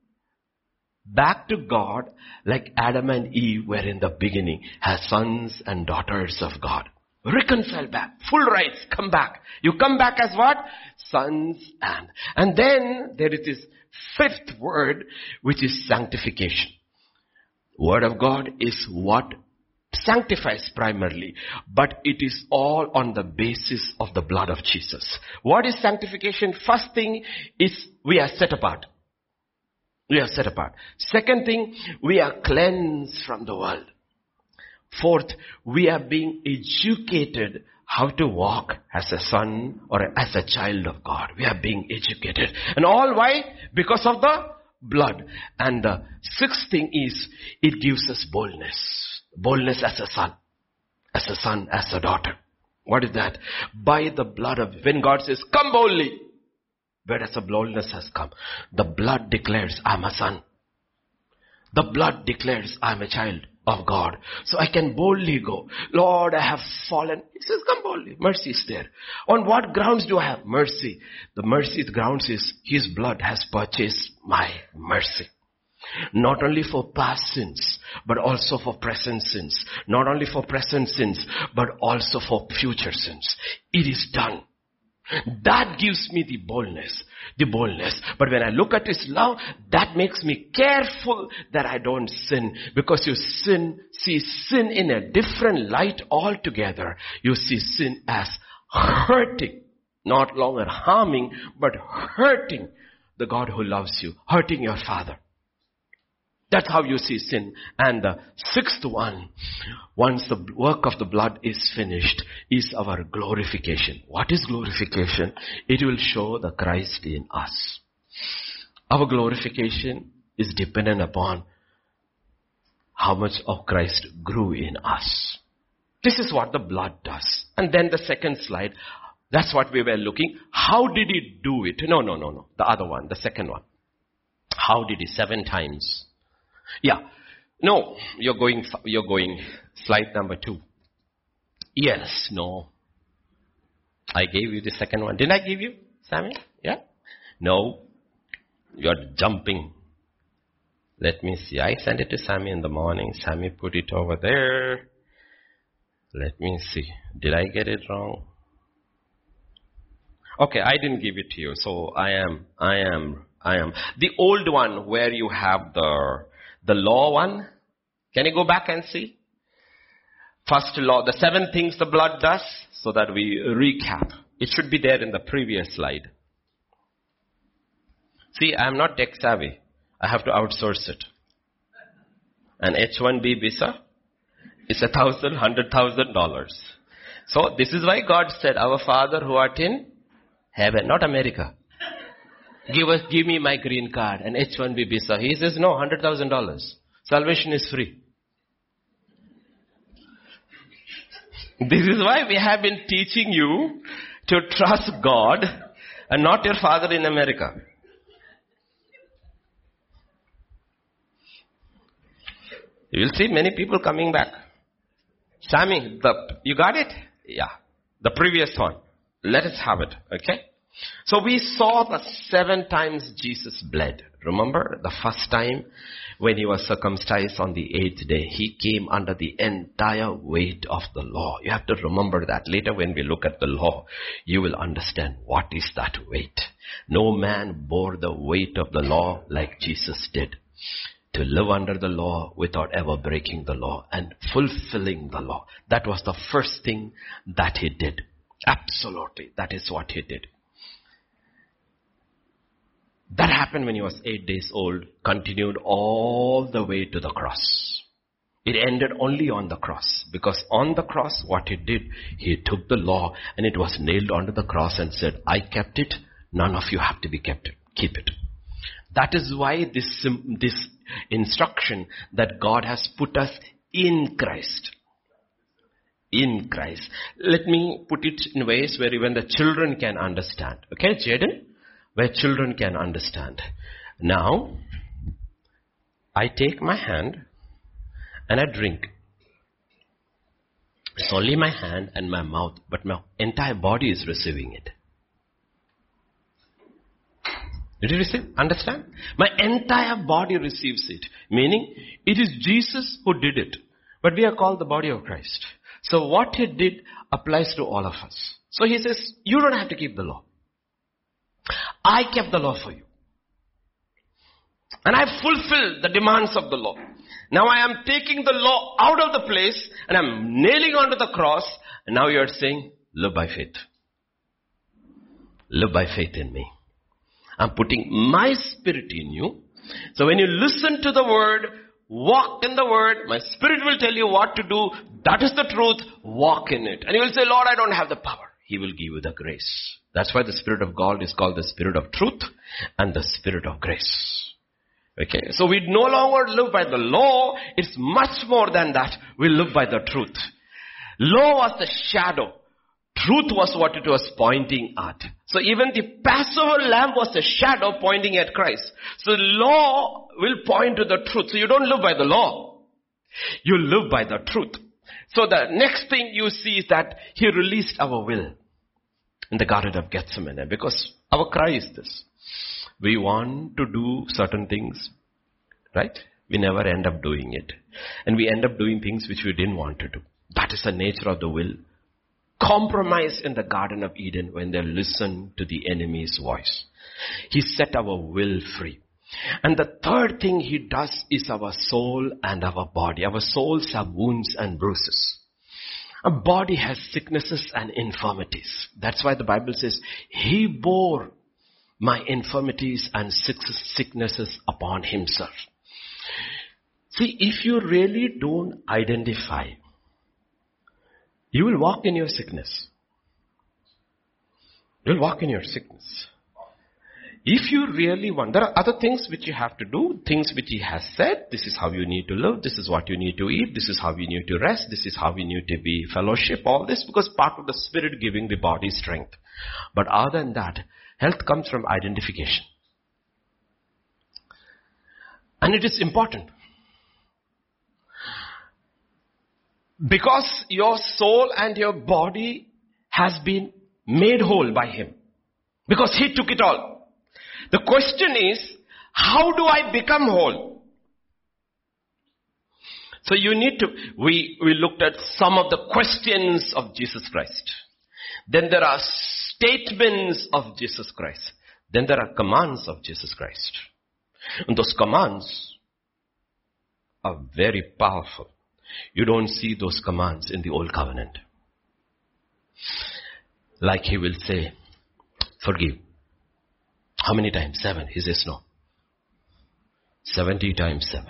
back to God like Adam and Eve were in the beginning, as sons and daughters of God. Reconcile back. Full rights. Come back. You come back as what? Sons and. And then there is this fifth word, which is sanctification. Word of God is what sanctifies primarily, but it is all on the basis of the blood of Jesus. What is sanctification? First thing is we are set apart. We are set apart. Second thing, we are cleansed from the world. Fourth, we are being educated how to walk as a son or as a child of God. We are being educated. And all why? Because of the blood. And the sixth thing is, it gives us boldness. Boldness as a son. As a son, as a daughter. What is that? By the blood of, when God says, come boldly. Whereas the boldness has come. The blood declares, I'm a son. The blood declares, I'm a child of God. So I can boldly go, Lord, I have fallen. He says, come boldly. Mercy is there. On what grounds do I have mercy? The mercy grounds is His blood has purchased my mercy. Not only for past sins, but also for present sins. Not only for present sins, but also for future sins. It is done. That gives me the boldness, the boldness. But when I look at His love, that makes me careful that I don't sin. Because you sin, see sin in a different light altogether. You see sin as hurting, not longer harming, but hurting the God who loves you, hurting your Father. That's how you see sin. And the sixth one, once the work of the blood is finished, is our glorification. What is glorification? It will show the Christ in us. Our glorification is dependent upon how much of Christ grew in us. This is what the blood does. And then the second slide, that's what we were looking. How did He do it? No, no, no, no. The other one, the second one. How did He? Seven times. Yeah. No, you're going, you're going, slide number two. Yes, no. I gave you the second one. Didn't I give you, Sammy? Yeah? No. You're jumping. Let me see. I sent it to Sammy in the morning. Sammy put it over there. Let me see. Did I get it wrong? Okay, I didn't give it to you. So I am, I am, I am. The old one where you have the, the law one. Can you go back and see? First law, the seven things the blood does, so that we recap. It should be there in the previous slide. See, I am not tech savvy. I have to outsource it. An H one B visa is a thousand, hundred thousand dollars. So this is why God said, our Father who art in heaven, not America. Give us, give me my green card, an H one B visa. He says, no, hundred thousand dollars. Salvation is free. This is why we have been teaching you to trust God and not your father in America. You will see many people coming back. Sammy, the, you got it? Yeah. The previous one. Let us have it. Okay? So we saw the seven times Jesus bled. Remember the first time when He was circumcised on the eighth day, He came under the entire weight of the law. You have to remember that. Later when we look at the law, you will understand what is that weight. No man bore the weight of the law like Jesus did. To live under the law without ever breaking the law and fulfilling the law. That was the first thing that He did. Absolutely. That is what He did. That happened when He was eight days old, continued all the way to the cross. It ended only on the cross. Because on the cross, what He did, He took the law and it was nailed onto the cross and said, I kept it, none of you have to be kept it. Keep it. That is why this, this instruction that God has put us in Christ. In Christ. Let me put it in ways where even the children can understand. Okay, Jaden? Where children can understand. Now, I take my hand and I drink. It's only my hand and my mouth, but my entire body is receiving it. Did you receive? Understand? My entire body receives it. Meaning, it is Jesus who did it. But we are called the body of Christ. So what He did applies to all of us. So He says, you don't have to keep the law. I kept the law for you. And I fulfilled the demands of the law. Now I am taking the law out of the place and I'm nailing onto the cross. And now you are saying, live by faith. Live by faith in me. I'm putting my spirit in you. So when you listen to the word, walk in the word, my spirit will tell you what to do. That is the truth. Walk in it. And you will say, Lord, I don't have the power. He will give you the grace. That's why the Spirit of God is called the Spirit of truth and the Spirit of grace. Okay, so we no longer live by the law. It's much more than that. We live by the truth. Law was the shadow. Truth was what it was pointing at. So even the Passover lamb was a shadow pointing at Christ. So the law will point to the truth. So you don't live by the law. You live by the truth. So the next thing you see is that he released our will in the Garden of Gethsemane, because our cry is this. We want to do certain things, right? We never end up doing it. And we end up doing things which we didn't want to do. That is the nature of the will. Compromise in the Garden of Eden when they listen to the enemy's voice. He set our will free. And the third thing he does is our soul and our body. Our souls have wounds and bruises. Our body has sicknesses and infirmities. That's why the Bible says, he bore my infirmities and sicknesses upon himself. See, if you really don't identify, you will walk in your sickness. You'll walk in your sickness. If you really want, there are other things which you have to do, things which he has said, this is how you need to live, this is what you need to eat, this is how you need to rest, this is how you need to be fellowship, all this, because part of the Spirit giving the body strength. But other than that, health comes from identification. And it is important. Because your soul and your body has been made whole by him. Because he took it all. The question is, how do I become whole? So you need to, we, we looked at some of the questions of Jesus Christ. Then there are statements of Jesus Christ. Then there are commands of Jesus Christ. And those commands are very powerful. You don't see those commands in the Old Covenant. Like he will say, forgive. How many times? Seven. He says no. Seventy times seven.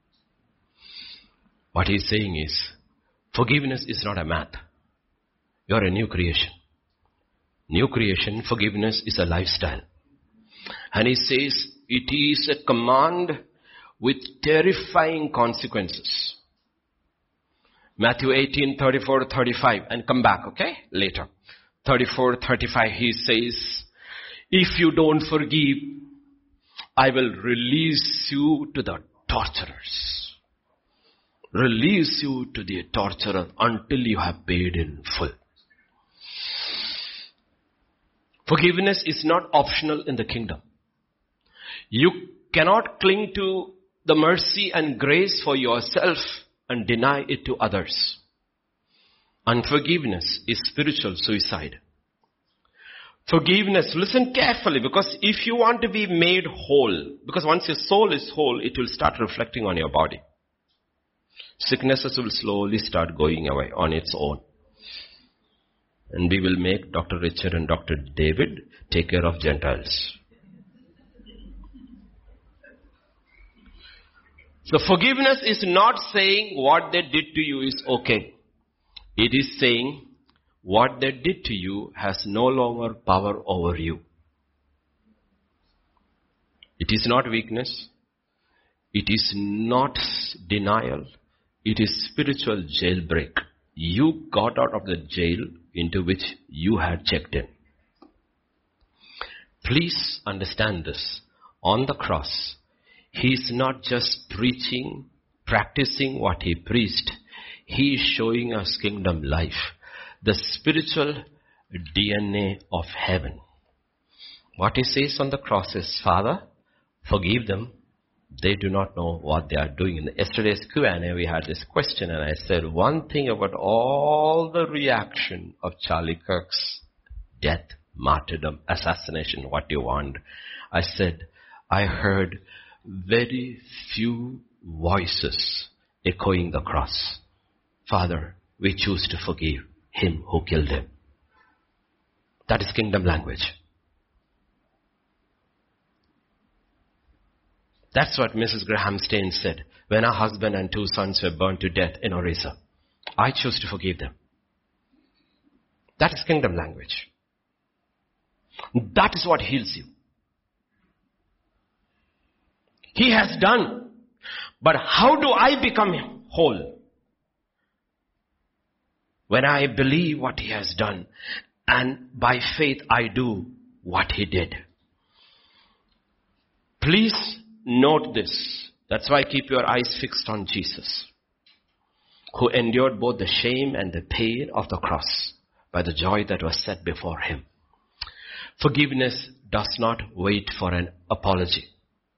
What he's saying is, forgiveness is not a math. You're a new creation. New creation, forgiveness is a lifestyle. And he says, it is a command with terrifying consequences. Matthew eighteen, thirty-four to thirty-five. And come back, okay? Later. thirty-four, thirty-five, he says, if you don't forgive, I will release you to the torturers. Release you to the torturer until you have paid in full. Forgiveness is not optional in the kingdom. You cannot cling to the mercy and grace for yourself and deny it to others. Unforgiveness is spiritual suicide. Forgiveness, listen carefully, because if you want to be made whole, because once your soul is whole, it will start reflecting on your body. Sicknesses will slowly start going away on its own. And we will make Doctor Richard and Doctor David take care of Gentiles. So forgiveness is not saying what they did to you is okay. It is saying what they did to you has no longer power over you. It is not weakness. It is not denial. It is spiritual jailbreak. You got out of the jail into which you had checked in. Please understand this. On the cross, he is not just preaching, practicing what he preached. He is showing us kingdom life. The spiritual D N A of heaven. What he says on the cross is, Father, forgive them. They do not know what they are doing. In yesterday's Q and A, we had this question, and I said, one thing about all the reaction of Charlie Kirk's death, martyrdom, assassination, what you want. I said, I heard very few voices echoing the cross. Father, we choose to forgive him who killed him. That is kingdom language. That's what Missus Graham Stain said when her husband and two sons were burned to death in Orissa. I choose to forgive them. That is kingdom language. That is what heals you. He has done. But how do I become whole? When I believe what he has done, and by faith I do what he did. Please note this. That's why keep your eyes fixed on Jesus, who endured both the shame and the pain of the cross by the joy that was set before him. Forgiveness does not wait for an apology.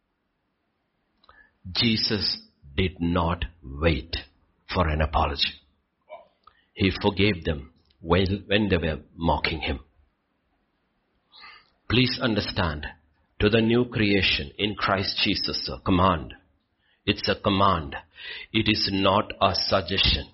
Jesus did not wait for an apology. He forgave them when they were mocking him. Please understand, to the new creation in Christ Jesus, a command. It's a command. It is not a suggestion.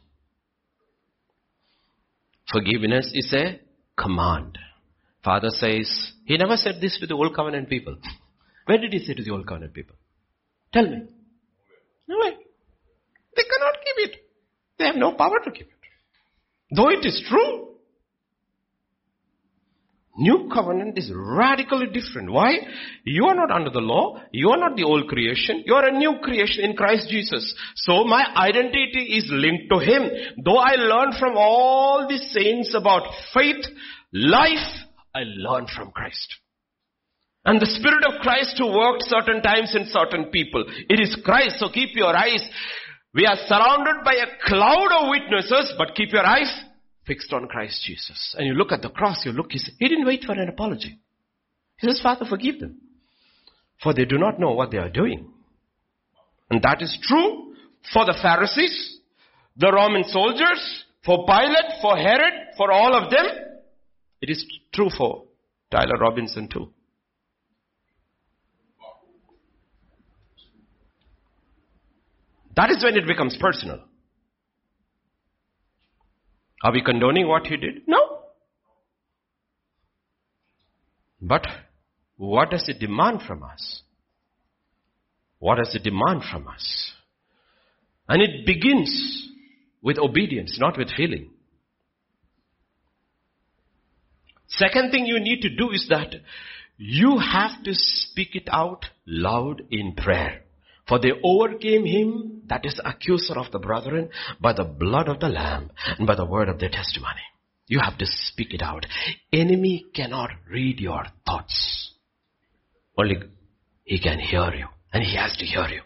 Forgiveness is a command. Father says, he never said this to the old covenant people. Where did he say to the old covenant people? Tell me. No way. They cannot keep it. They have no power to keep it. Though it is true. New covenant is radically different. Why? You are not under the law. You are not the old creation. You are a new creation in Christ Jesus. So my identity is linked to him. Though I learned from all the saints about faith, life, I learned from Christ. And the Spirit of Christ who worked certain times in certain people. It is Christ, so keep your eyes. We are surrounded by a cloud of witnesses, but keep your eyes fixed on Christ Jesus. And you look at the cross, you look, he said, he didn't wait for an apology. He says, Father, forgive them, for they do not know what they are doing. And that is true for the Pharisees, the Roman soldiers, for Pilate, for Herod, for all of them. It is true for Tyler Robinson too. That is when it becomes personal. Are we condoning what he did? No. But what does it demand from us? What does it demand from us? And it begins with obedience, not with feeling. Second thing you need to do is that you have to speak it out loud in prayer. For they overcame him, that is the accuser of the brethren, by the blood of the Lamb and by the word of their testimony. You have to speak it out. Enemy cannot read your thoughts. Only he can hear you, and he has to hear you.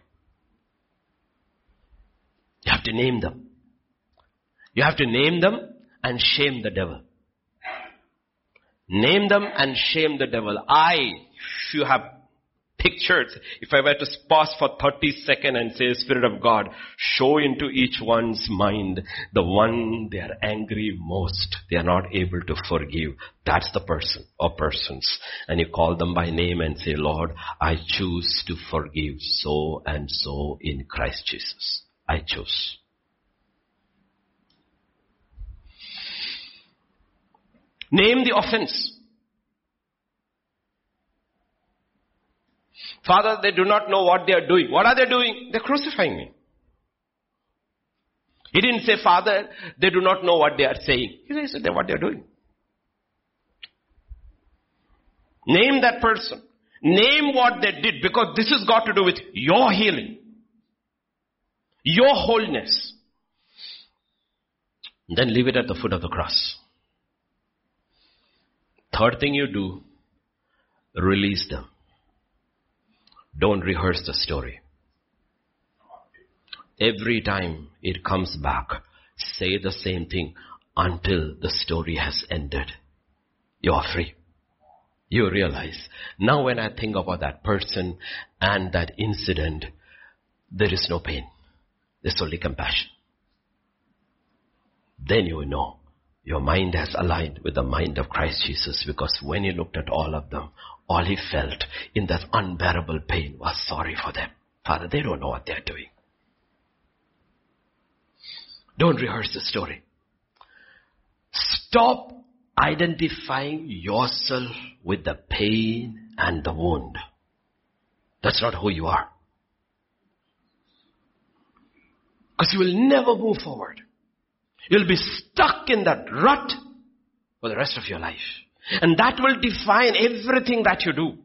You have to name them. You have to name them and shame the devil. Name them and shame the devil. I, if you have pictures, if I were to pause for thirty seconds and say, Spirit of God, show into each one's mind the one they are angry most. They are not able to forgive. That's the person or persons. And you call them by name and say, Lord, I choose to forgive so and so in Christ Jesus. I choose. Name the offense. Father, they do not know what they are doing. What are they doing? They're crucifying me. He didn't say, Father, they do not know what they are saying. He said, what they are doing. Name that person. Name what they did, because this has got to do with your healing. Your wholeness. Then leave it at the foot of the cross. Third thing you do, release them. Don't rehearse the story. Every time it comes back, say the same thing until the story has ended. You are free. You realize, now when I think about that person and that incident, there is no pain. There's only compassion. Then you know your mind has aligned with the mind of Christ Jesus, because when he looked at all of them, all he felt in that unbearable pain was sorry for them. Father, they don't know what they're doing. Don't rehearse the story. Stop identifying yourself with the pain and the wound. That's not who you are. Because you will never move forward. You'll be stuck in that rut for the rest of your life. And that will define everything that you do.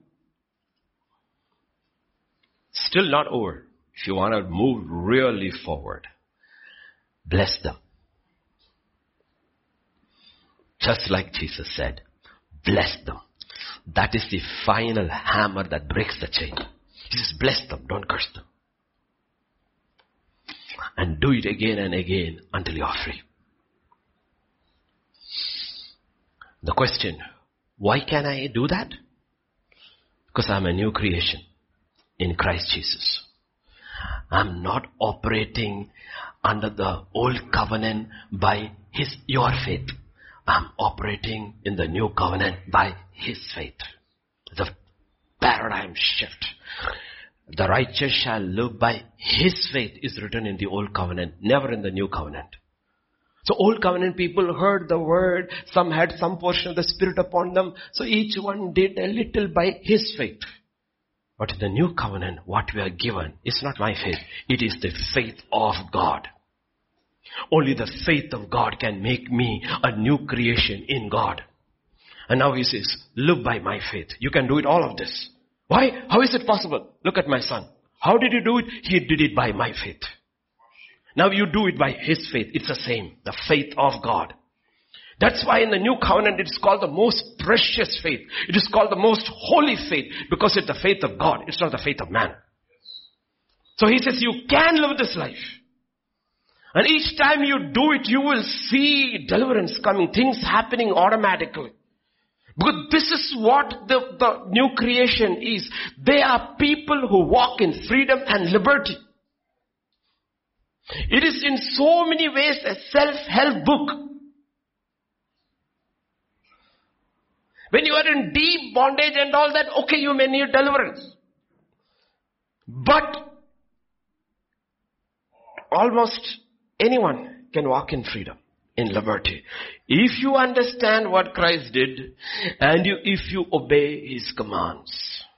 Still not over. If you want to move really forward, bless them. Just like Jesus said, bless them. That is the final hammer that breaks the chain. He says, bless them, don't curse them. And do it again and again until you are free. The question, why can I do that? Because I'm a new creation in Christ Jesus. I'm not operating under the old covenant by his, your faith. I'm operating in the new covenant by his faith. The paradigm shift. The righteous shall live by his faith is written in the old covenant, never in the new covenant. So old covenant people heard the word, some had some portion of the Spirit upon them, so each one did a little by his faith. But in the new covenant, what we are given is not my faith, it is the faith of God. Only the faith of God can make me a new creation in God. And now he says, live by my faith. You can do it, all of this. Why? How is it possible? Look at my son. How did he do it? He did it by my faith. Now you do it by his faith. It's the same. The faith of God. That's why in the new covenant it is called the most precious faith. It is called the most holy faith because it's the faith of God. It's not the faith of man. So he says you can live this life. And each time you do it, you will see deliverance coming, things happening automatically. Because this is what the, the new creation is. They are people who walk in freedom and liberty. It is in so many ways a self-help book. When you are in deep bondage and all that, okay, you may need deliverance. But almost anyone can walk in freedom, in liberty. If you understand what Christ did and you, if you obey his commands.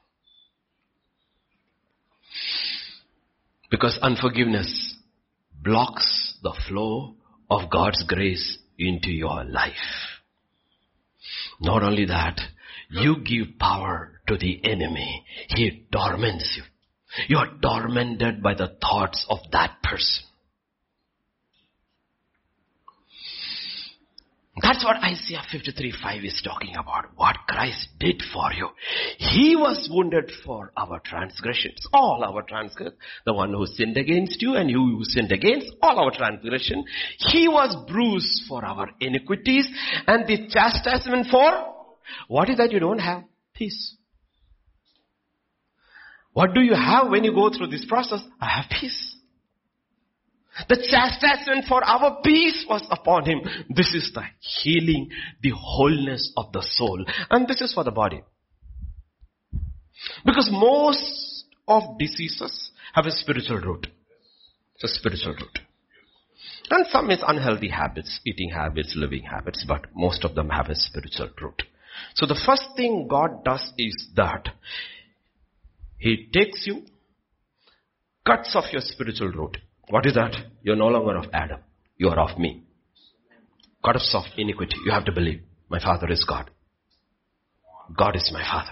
Because unforgiveness blocks the flow of God's grace into your life. Not only that, you give power to the enemy. He torments you. You are tormented by the thoughts of that person. That's what Isaiah fifty-three five is talking about. What Christ did for you. He was wounded for our transgressions. All our transgressions. The one who sinned against you and you who sinned against. All our transgression. He was bruised for our iniquities. And the chastisement for? What is that you don't have? Peace. What do you have when you go through this process? I have peace. The chastisement for our peace was upon him. This is the healing, the wholeness of the soul. And this is for the body. Because most of diseases have a spiritual root. It's a spiritual root. And some is unhealthy habits, eating habits, living habits, but most of them have a spiritual root. So the first thing God does is that he takes you, cuts off your spiritual root. What is that? You're no longer of Adam. You are of me. Cuts off iniquity. You have to believe. My Father is God. God is my Father.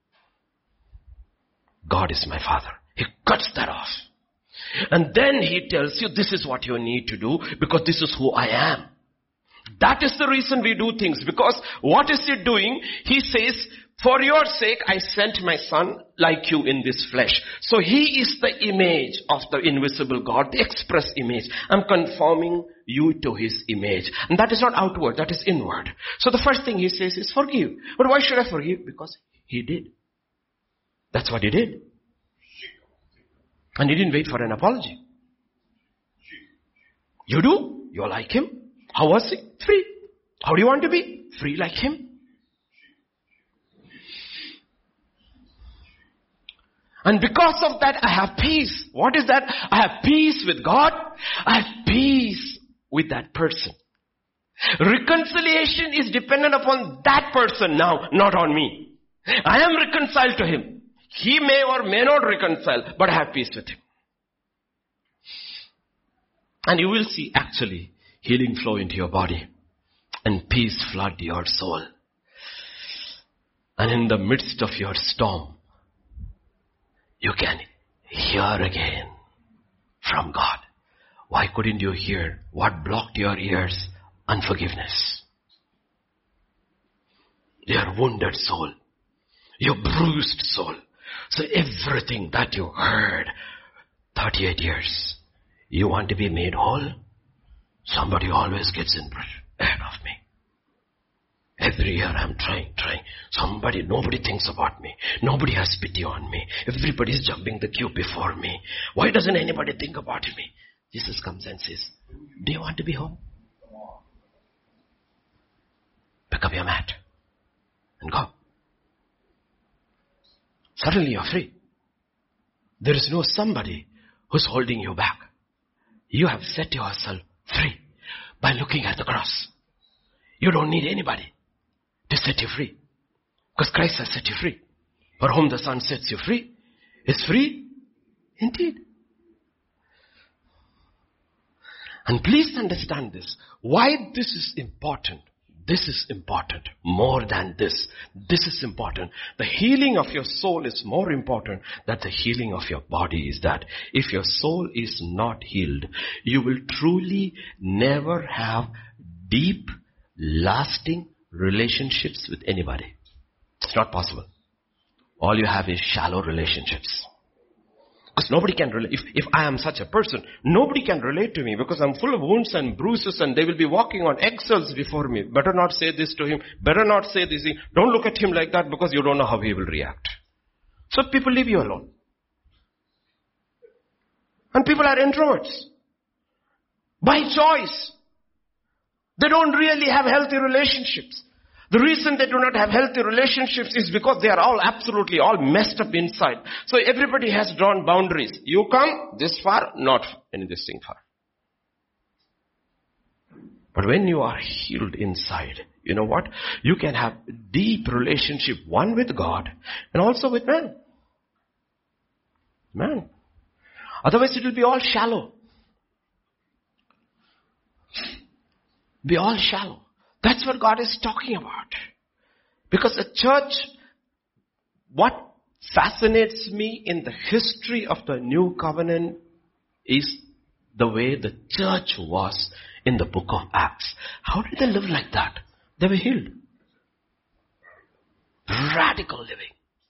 God is my Father. He cuts that off. And then he tells you this is what you need to do because this is who I am. That is the reason we do things. Because what is he doing? He says, for your sake, I sent my son like you in this flesh. So he is the image of the invisible God, the express image. I'm conforming you to his image. And that is not outward, that is inward. So the first thing he says is forgive. But why should I forgive? Because he did. That's what he did. And he didn't wait for an apology. You do? You're like him. How was he? Free. How do you want to be? Free like him. And because of that, I have peace. What is that? I have peace with God. I have peace with that person. Reconciliation is dependent upon that person now, not on me. I am reconciled to him. He may or may not reconcile, but I have peace with him. And you will see actually healing flow into your body and peace flood your soul. And in the midst of your storm, you can hear again from God. Why couldn't you hear? What blocked your ears? Unforgiveness. Your wounded soul. Your bruised soul. So everything that you heard, thirty-eight years, you want to be made whole? Somebody always gets in ahead of me. Every year I'm trying, trying. Somebody, nobody thinks about me. Nobody has pity on me. Everybody is jumping the queue before me. Why doesn't anybody think about me? Jesus comes and says, do you want to be whole? Pick up your mat and go. Suddenly you're free. There is no somebody who's holding you back. You have set yourself free by looking at the cross. You don't need anybody to set you free. Because Christ has set you free. For whom the Son sets you free is free indeed. And please understand this. Why this is important. This is important. More than this. This is important. The healing of your soul is more important than the healing of your body. Is that if your soul is not healed, you will truly never have deep, lasting relationships with anybody. It's not possible. All you have is shallow relationships. Because nobody can relate. If, if I am such a person, nobody can relate to me because I'm full of wounds and bruises and they will be walking on eggshells before me. Better not say this to him. Better not say this thing. Don't look at him like that because you don't know how he will react. So people leave you alone. And people are introverts. By choice. They don't really have healthy relationships. The reason they do not have healthy relationships is because they are all absolutely all messed up inside. So everybody has drawn boundaries. You come this far, not any this thing far. But when you are healed inside, you know what? You can have deep relationship, one with God and also with man. Man. Otherwise it will be all shallow. Be all shallow. That's what God is talking about. Because the church, what fascinates me in the history of the new covenant is the way the church was in the book of Acts. How did they live like that? They were healed. Radical living.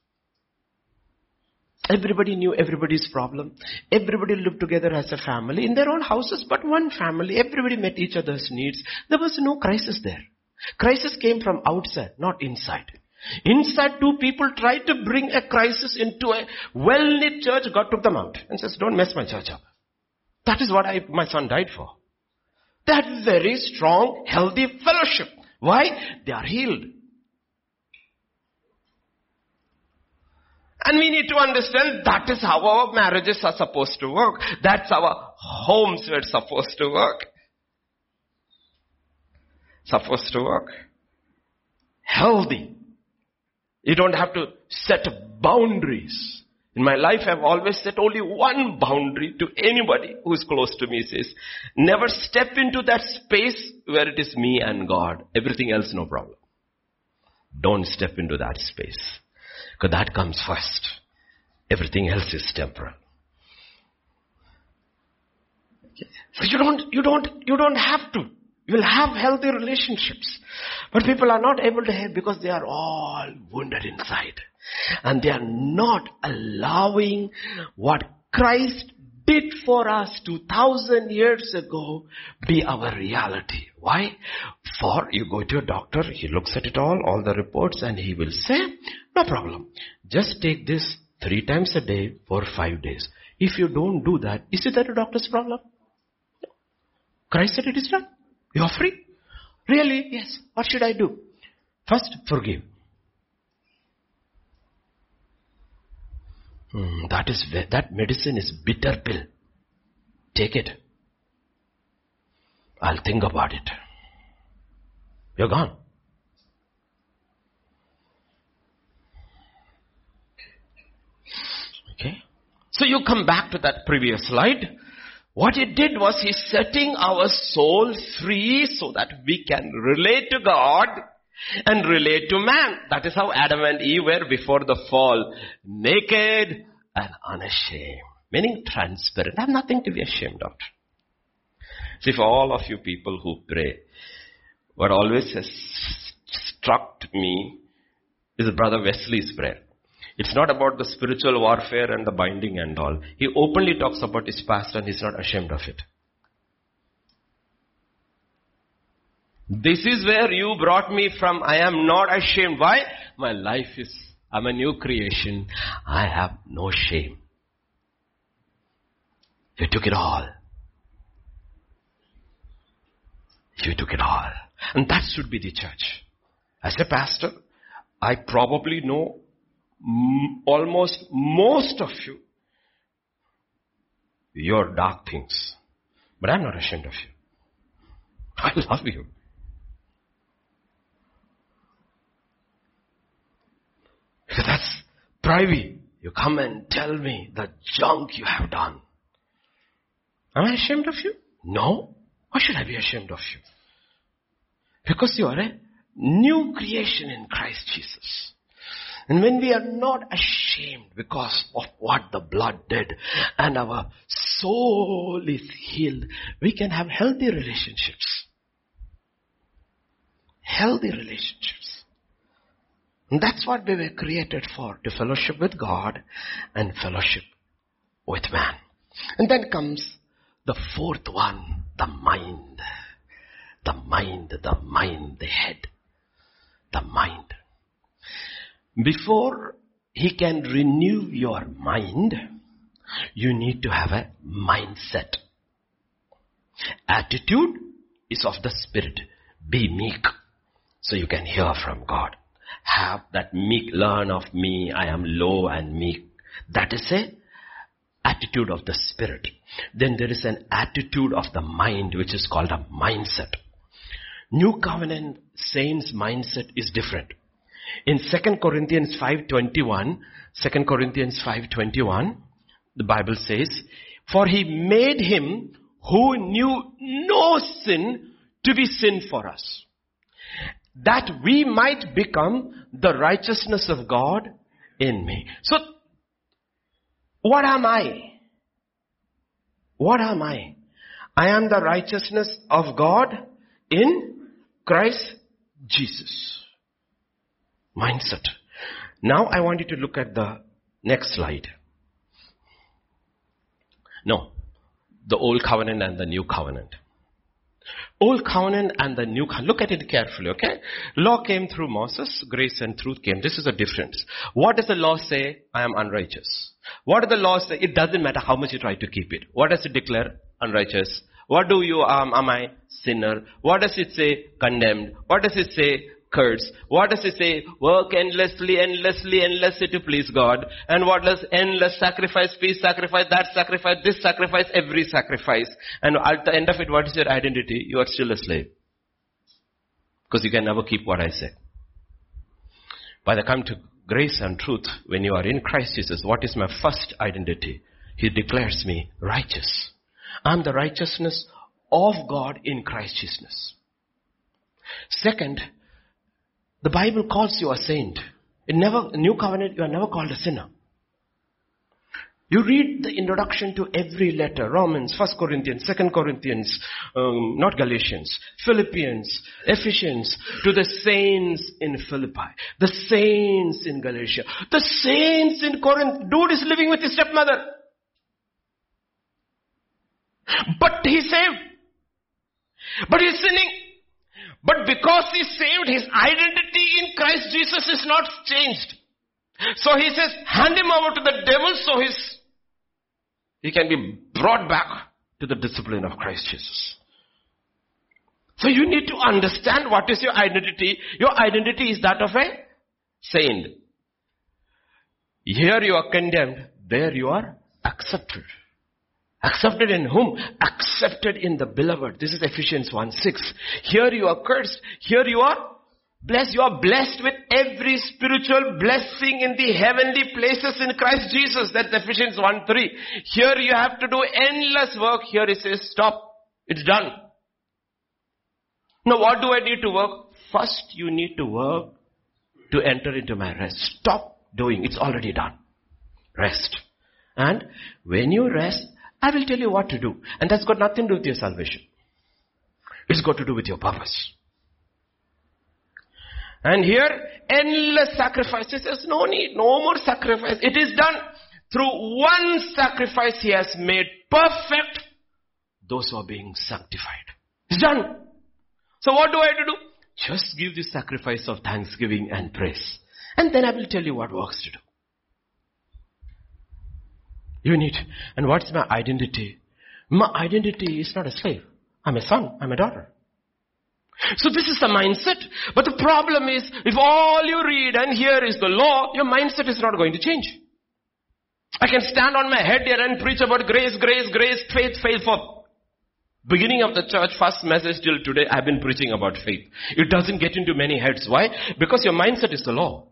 Everybody knew everybody's problem. Everybody lived together as a family in their own houses, but one family. Everybody met each other's needs. There was no crisis there. Crisis came from outside, not inside. Inside, two people tried to bring a crisis into a well-knit church. God took them out and says, don't mess my church up. That is what I, my son died for. They had very strong, healthy fellowship. Why? They are healed. And we need to understand that is how our marriages are supposed to work. That's how our homes were supposed to work. Supposed to work. Healthy. You don't have to set boundaries. In my life, I've always set only one boundary to anybody who is close to me. Says, never step into that space where it is me and God. Everything else, no problem. Don't step into that space. Because that comes first. Everything else is temporal. So you don't, you don't, you don't have to. You will have healthy relationships. But people are not able to have because they are all wounded inside. And they are not allowing what Christ did for us two thousand years ago be our reality. Why? For you go to a doctor, he looks at it all, all the reports, and he will say, no problem. Just take this three times a day for five days. If you don't do that, is it that a doctor's problem? No. Christ said it is done. You are free. Really? Yes. What should I do? First, forgive. Hmm, that is that medicine is bitter pill. Take it. I'll think about it. You're gone. Okay. So you come back to that previous slide. What he did was he's setting our soul free so that we can relate to God and relate to man. That is how Adam and Eve were before the fall. Naked and unashamed. Meaning transparent. I have nothing to be ashamed of. See, for all of you people who pray, what always has struck me is Brother Wesley's prayer. It's not about the spiritual warfare and the binding and all. He openly talks about his past and he's not ashamed of it. This is where you brought me from. I am not ashamed. Why? My life is, I'm a new creation. I have no shame. You took it all. You took it all. And that should be the church. As a pastor, I probably know m- almost most of you, your dark things. But I'm not ashamed of you. I love you. Because that's private. You come and tell me the junk you have done. Am I ashamed of you? No. Why should I be ashamed of you? Because you are a new creation in Christ Jesus. And when we are not ashamed because of what the blood did and our soul is healed, we can have healthy relationships. Healthy relationships. And that's what we were created for, to fellowship with God and fellowship with man. And then comes the fourth one, the mind. The mind, the mind, the head. The mind. Before he can renew your mind, you need to have a mindset. Attitude is of the Spirit. Be meek, so you can hear from God. Have that meek, learn of me, I am low and meek. That is a attitude of the Spirit. Then there is an attitude of the mind, which is called a mindset. New covenant saints' mindset is different. In Second Corinthians five twenty-one, Second Corinthians five twenty-one, the Bible says, for he made him who knew no sin to be sin for us, that we might become the righteousness of God in me. So, what am I? What am I? I am the righteousness of God in Christ Jesus. Mindset. Now I want you to look at the next slide. No, the old covenant and the new covenant. Old covenant and the new covenant. Look at it carefully, okay? Law came through Moses, grace and truth came. This is a difference. What does the law say? I am unrighteous. What does the law say? It doesn't matter how much you try to keep it. What does it declare? Unrighteous. What do you, um, am I? Sinner. What does it say? Condemned. What does it say? Curse. What does it say? Work endlessly, endlessly, endlessly to please God. And what does endless sacrifice, peace sacrifice, that sacrifice, this sacrifice, every sacrifice. And at the end of it, what is your identity? You are still a slave. Because you can never keep what I said. By the come to grace and truth, when you are in Christ Jesus, what is my first identity? He declares me righteous. I'm the righteousness of God in Christ Jesus. Second, the Bible calls you a saint. In never, New Covenant, you are never called a sinner. You read the introduction to every letter, Romans, First Corinthians, Second Corinthians, um, not Galatians, Philippians, Ephesians, to the saints in Philippi, the saints in Galatia, the saints in Corinth. Dude is living with his stepmother. But he's saved. But he's sinning. But because he's saved, his identity in Christ Jesus is not changed. So he says, hand him over to the devil so his, he can be brought back to the discipline of Christ Jesus. So you need to understand what is your identity. Your identity is that of a saint. Here you are condemned, there you are accepted. Accepted in whom? Accepted in the beloved. This is Ephesians one six. Here you are cursed. Here you are blessed. You are blessed with every spiritual blessing in the heavenly places in Christ Jesus. That's Ephesians one three. Here you have to do endless work. Here it says stop. It's done. Now what do I need to work? First you need to work to enter into my rest. Stop doing. It's already done. Rest. And when you rest, I will tell you what to do. And that's got nothing to do with your salvation. It's got to do with your purpose. And here, endless sacrifices. There's no need, no more sacrifice. It is done. Through one sacrifice, He has made perfect those who are being sanctified. It's done. So what do I have to do? Just give the sacrifice of thanksgiving and praise. And then I will tell you what works to do. You need. And what's my identity? My identity is not a slave. I'm a son. I'm a daughter. So this is the mindset. But the problem is, if all you read and hear is the law, your mindset is not going to change. I can stand on my head here and preach about grace, grace, grace, faith, faith for beginning of the church, first message till today, I've been preaching about faith. It doesn't get into many heads. Why? Because your mindset is the law.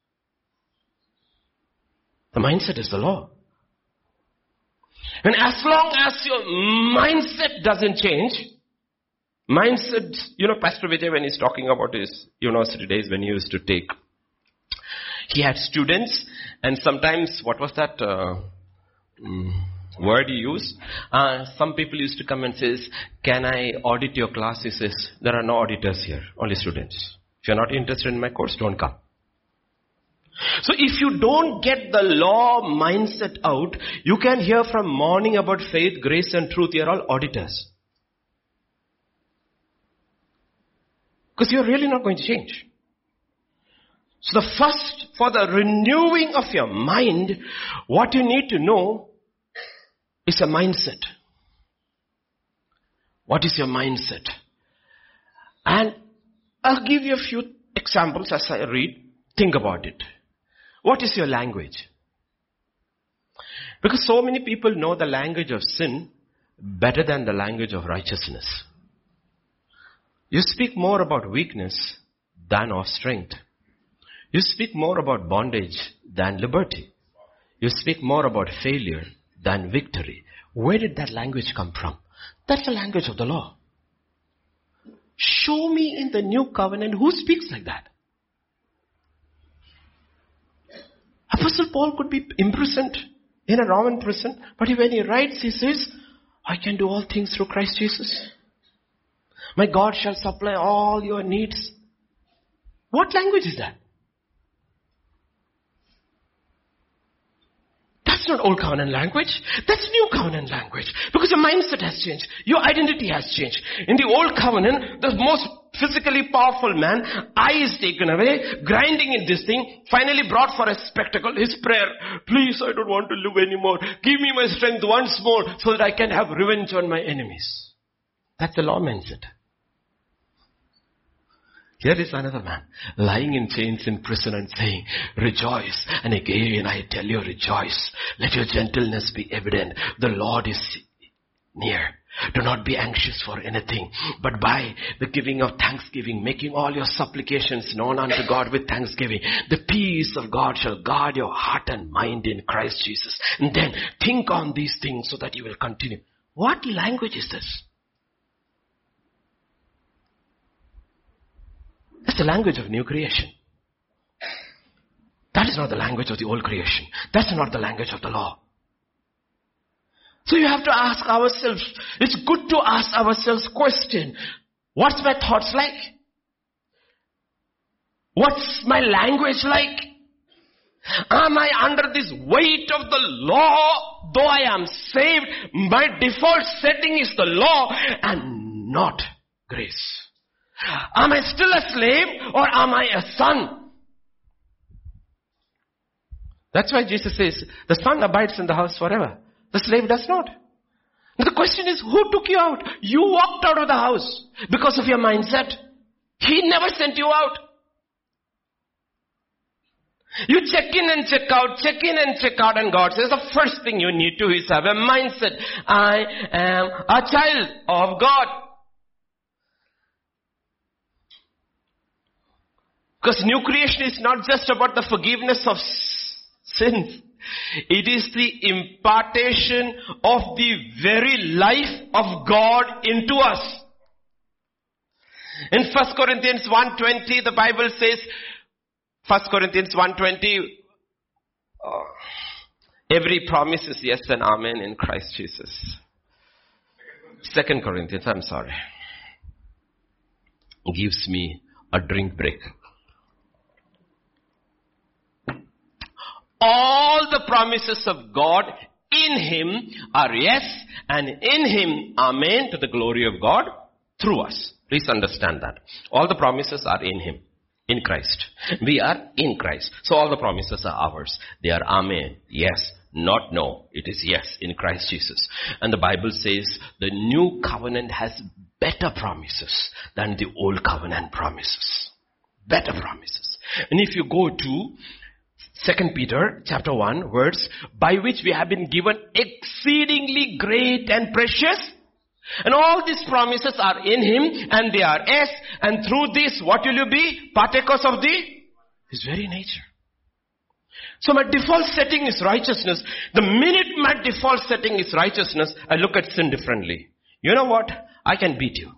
The mindset is the law. And as long as your mindset doesn't change, mindset, you know, Pastor Vijay, when he's talking about his university days when he used to take, he had students, and sometimes, what was that uh, um, word he used? Uh, some people used to come and says, can I audit your class? He says, there are no auditors here, only students. If you're not interested in my course, don't come. So if you don't get the law mindset out, you can hear from morning about faith, grace and truth. You're all auditors. Because you're really not going to change. So the first, for the renewing of your mind, what you need to know is a mindset. What is your mindset? And I'll give you a few examples as I read. Think about it. What is your language? Because so many people know the language of sin better than the language of righteousness. You speak more about weakness than of strength. You speak more about bondage than liberty. You speak more about failure than victory. Where did that language come from? That's the language of the law. Show me in the new covenant who speaks like that. Apostle Paul could be imprisoned in a Roman prison, but when he writes, he says, I can do all things through Christ Jesus. My God shall supply all your needs. What language is that? That's not old covenant language. That's new covenant language. Because your mindset has changed. Your identity has changed. In the old covenant, the most physically powerful man, eye is taken away, grinding in this thing, finally brought for a spectacle. His prayer, please, I don't want to live anymore. Give me my strength once more so that I can have revenge on my enemies. That's the law mindset. Here is another man, lying in chains in prison and saying, rejoice. And again I tell you, rejoice. Let your gentleness be evident. The Lord is near. Do not be anxious for anything, but by the giving of thanksgiving, making all your supplications known unto God with thanksgiving, the peace of God shall guard your heart and mind in Christ Jesus. And then think on these things so that you will continue. What language is this? That's the language of new creation. That is not the language of the old creation. That's not the language of the law. So you have to ask ourselves, it's good to ask ourselves question, what's my thoughts like? What's my language like? Am I under this weight of the law? Though I am saved, my default setting is the law and not grace. Am I still a slave or am I a son? That's why Jesus says, the son abides in the house forever. The slave does not. The question is, who took you out? You walked out of the house because of your mindset. He never sent you out. You check in and check out, check in and check out, and God says the first thing you need to is have a mindset. I am a child of God. Because new creation is not just about the forgiveness of sins. It is the impartation of the very life of God into us. In First Corinthians one twenty, the Bible says, First Corinthians one twenty, oh, every promise is yes and amen in Christ Jesus. Second Corinthians, I'm sorry, gives me a drink break. all the promises of God in Him are yes, and in Him, amen, to the glory of God through us. Please understand that. All the promises are in Him, in Christ. We are in Christ. So all the promises are ours. They are amen, yes, not no. It is yes in Christ Jesus. And the Bible says the new covenant has better promises than the old covenant promises. Better promises. And if you go to Second Peter chapter one, words, by which we have been given exceedingly great and precious. And all these promises are in Him, and they are yes, and through this, what will you be? Partakers of the His very nature. So my default setting is righteousness. The minute my default setting is righteousness, I look at sin differently. You know what? I can beat you.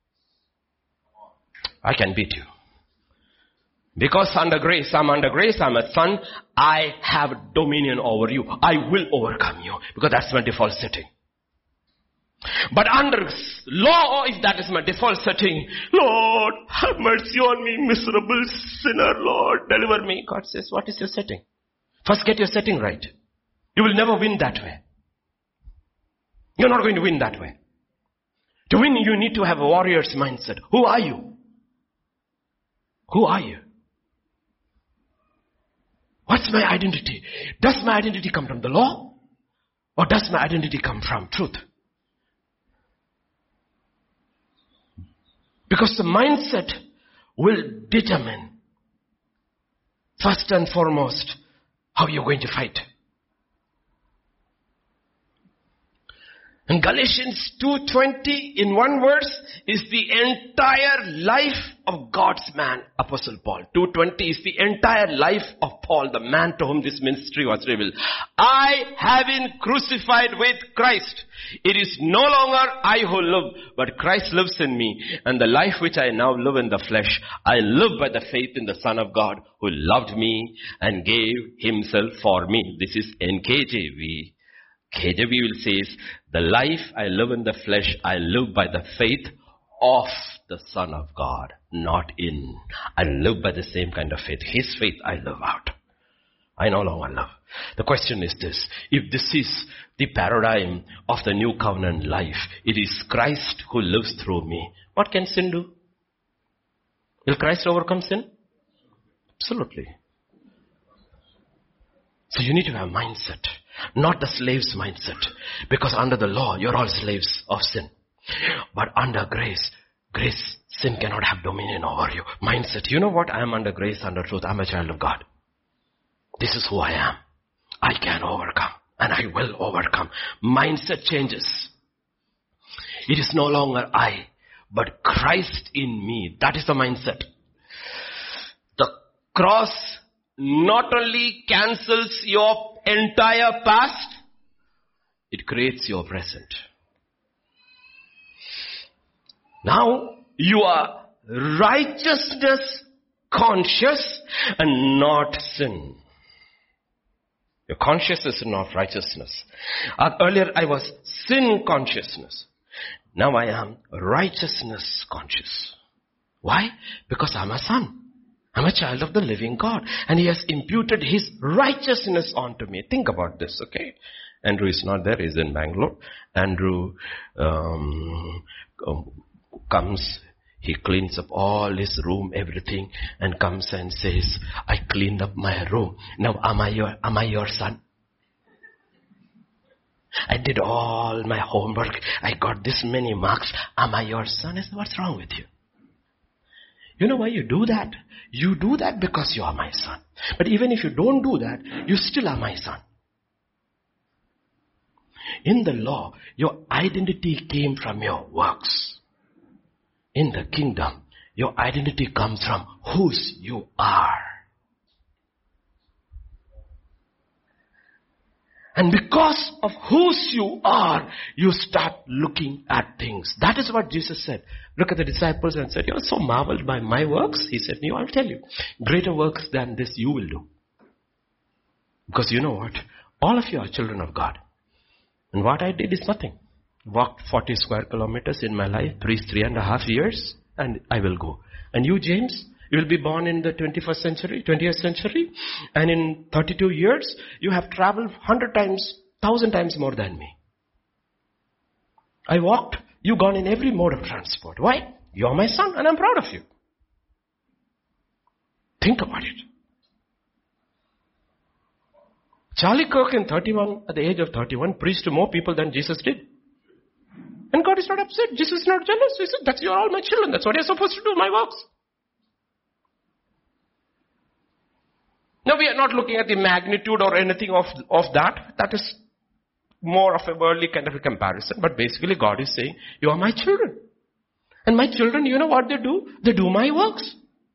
I can beat you. Because under grace, I'm under grace, I'm a son, I have dominion over you. I will overcome you. Because that's my default setting. But under law, if that is my default setting, Lord, have mercy on me, miserable sinner, Lord, deliver me. God says, what is your setting? First get your setting right. You will never win that way. You're not going to win that way. To win, you need to have a warrior's mindset. Who are you? Who are you? What's my identity? Does my identity come from the law? Or does my identity come from truth? Because the mindset will determine, first and foremost, how you're going to fight. And Galatians two twenty in one verse is the entire life of God's man, Apostle Paul. two twenty is the entire life of Paul, the man to whom this ministry was revealed. I have been crucified with Christ. It is no longer I who live, but Christ lives in me. And the life which I now live in the flesh, I live by the faith in the Son of God who loved me and gave Himself for me. This is N K J V. K J V will says, the life I live in the flesh, I live by the faith of the Son of God, not in. I live by the same kind of faith. His faith I live out. I no longer live. The question is this, if this is the paradigm of the new covenant life, it is Christ who lives through me. What can sin do? Will Christ overcome sin? Absolutely. So you need to have a mindset. Not the slave's mindset. Because under the law, you're all slaves of sin. But under grace, grace, sin cannot have dominion over you. Mindset. You know what? I am under grace, under truth. I'm a child of God. This is who I am. I can overcome. And I will overcome. Mindset changes. It is no longer I, but Christ in me. That is the mindset. The cross not only cancels your entire past, it creates your present. Now you are righteousness conscious and not sin. Your consciousness is not righteousness. Uh, earlier I was sin consciousness. Now I am righteousness conscious. Why? Because I'm a son. I'm a child of the living God. And He has imputed His righteousness onto me. Think about this, okay? Andrew is not there. He's in Bangalore. Andrew um, comes. He cleans up all his room, everything, and comes and says, I cleaned up my room. Now, am I your, am I your son? I did all my homework. I got this many marks. Am I your son? I said, what's wrong with you? You know why you do that? You do that because you are my son. But even if you don't do that, you still are my son. In the law, your identity came from your works. In the kingdom, your identity comes from whose you are. And because of whose you are, you start looking at things. That is what Jesus said. Look at the disciples and said, you're so marveled by my works. He said, no, I'll tell you. Greater works than this you will do. Because you know what? All of you are children of God. And what I did is nothing. Walked forty square kilometers in my life, preached three and a half years, and I will go. And you, James, You will be born in the twenty-first century, twentieth century, and in thirty-two years, you have traveled one hundred times, one thousand times more than me. I walked, you gone in every mode of transport. Why? You are my son and I'm proud of you. Think about it. Charlie Kirk in thirty-one, at the age of thirty-one, preached to more people than Jesus did. And God is not upset. Jesus is not jealous. He said, that's, you're all my children. That's what you're supposed to do, my works. Now we are not looking at the magnitude or anything of, of that. That is more of a worldly kind of a comparison. But basically God is saying, you are my children. And my children, you know what they do? They do my works.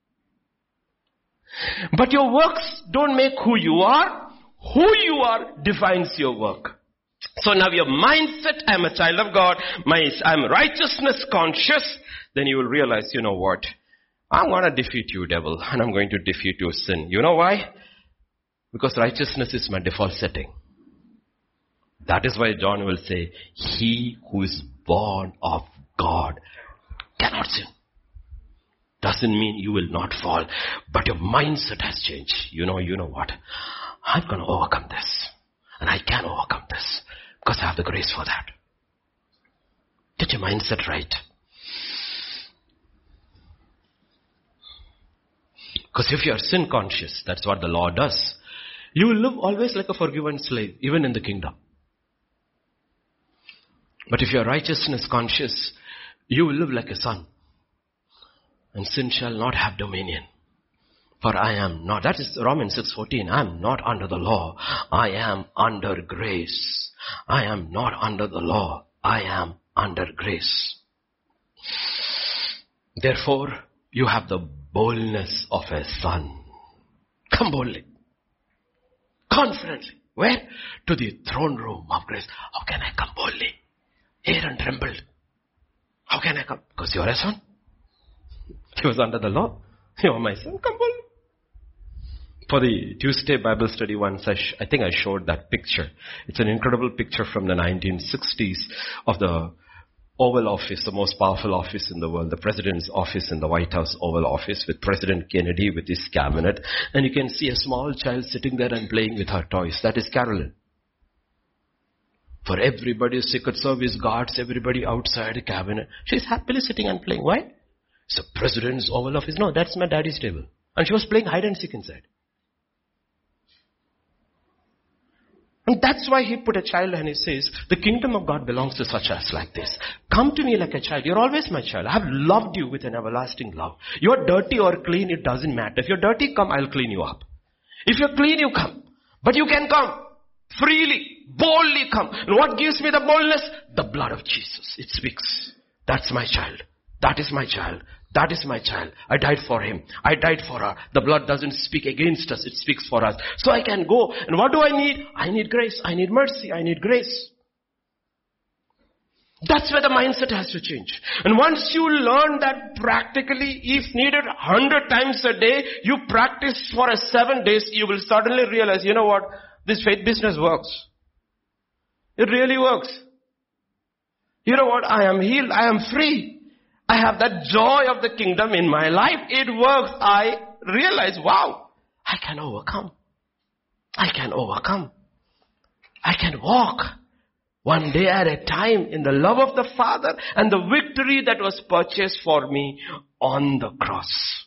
But your works don't make who you are. Who you are defines your work. So now your mindset, I'm a child of God, my, I'm righteousness conscious, then you will realize, you know what? I'm going to defeat you, devil, and I'm going to defeat your sin. You know why? Because righteousness is my default setting. That is why John will say, he who is born of God cannot sin. Doesn't mean you will not fall, but your mindset has changed. You know, you know what? I'm going to overcome this. And I can overcome this. Because I have the grace for that. Get your mindset right. Because if you are sin conscious, that's what the law does. You will live always like a forgiven slave, even in the kingdom. But if you are righteousness conscious, you will live like a son. And sin shall not have dominion. For I am not, that is Romans six fourteen, I am not under the law. I am under grace. I am not under the law. I am under grace. Therefore, you have the boldness of a son. Come boldly. Confidently. Where? To the throne room of grace. How can I come boldly? Aaron trembled. How can I come? Because you are a son. He was under the law. You are my son. Come boldly. For the Tuesday Bible study once, I, sh- I think I showed that picture. It's an incredible picture from the nineteen sixties of the Oval Office, the most powerful office in the world, the President's office in the White House Oval Office with President Kennedy with his cabinet. And you can see a small child sitting there and playing with her toys. That is Carolyn. For everybody, Secret Service guards, everybody outside the cabinet. She's happily sitting and playing. Why? It's the President's Oval Office. No, that's my daddy's table. And she was playing hide and seek inside. And that's why he put a child and he says, the kingdom of God belongs to such as like this. Come to me like a child. You're always my child. I have loved you with an everlasting love. You're dirty or clean, it doesn't matter. If you're dirty, come, I'll clean you up. If you're clean, you come. But you can come. Freely, boldly come. And what gives me the boldness? The blood of Jesus. It speaks. That's my child. That is my child. That is my child. I died for him. I died for her. The blood doesn't speak against us. It speaks for us. So I can go. And what do I need? I need grace. I need mercy. I need grace. That's where the mindset has to change. And once you learn that practically, if needed one hundred times a day, you practice for a seven days, you will suddenly realize, you know what? This faith business works. It really works. You know what? I am healed. I am free. I have that joy of the kingdom in my life. It works. I realize, wow, I can overcome. I can overcome. I can walk one day at a time in the love of the Father and the victory that was purchased for me on the cross.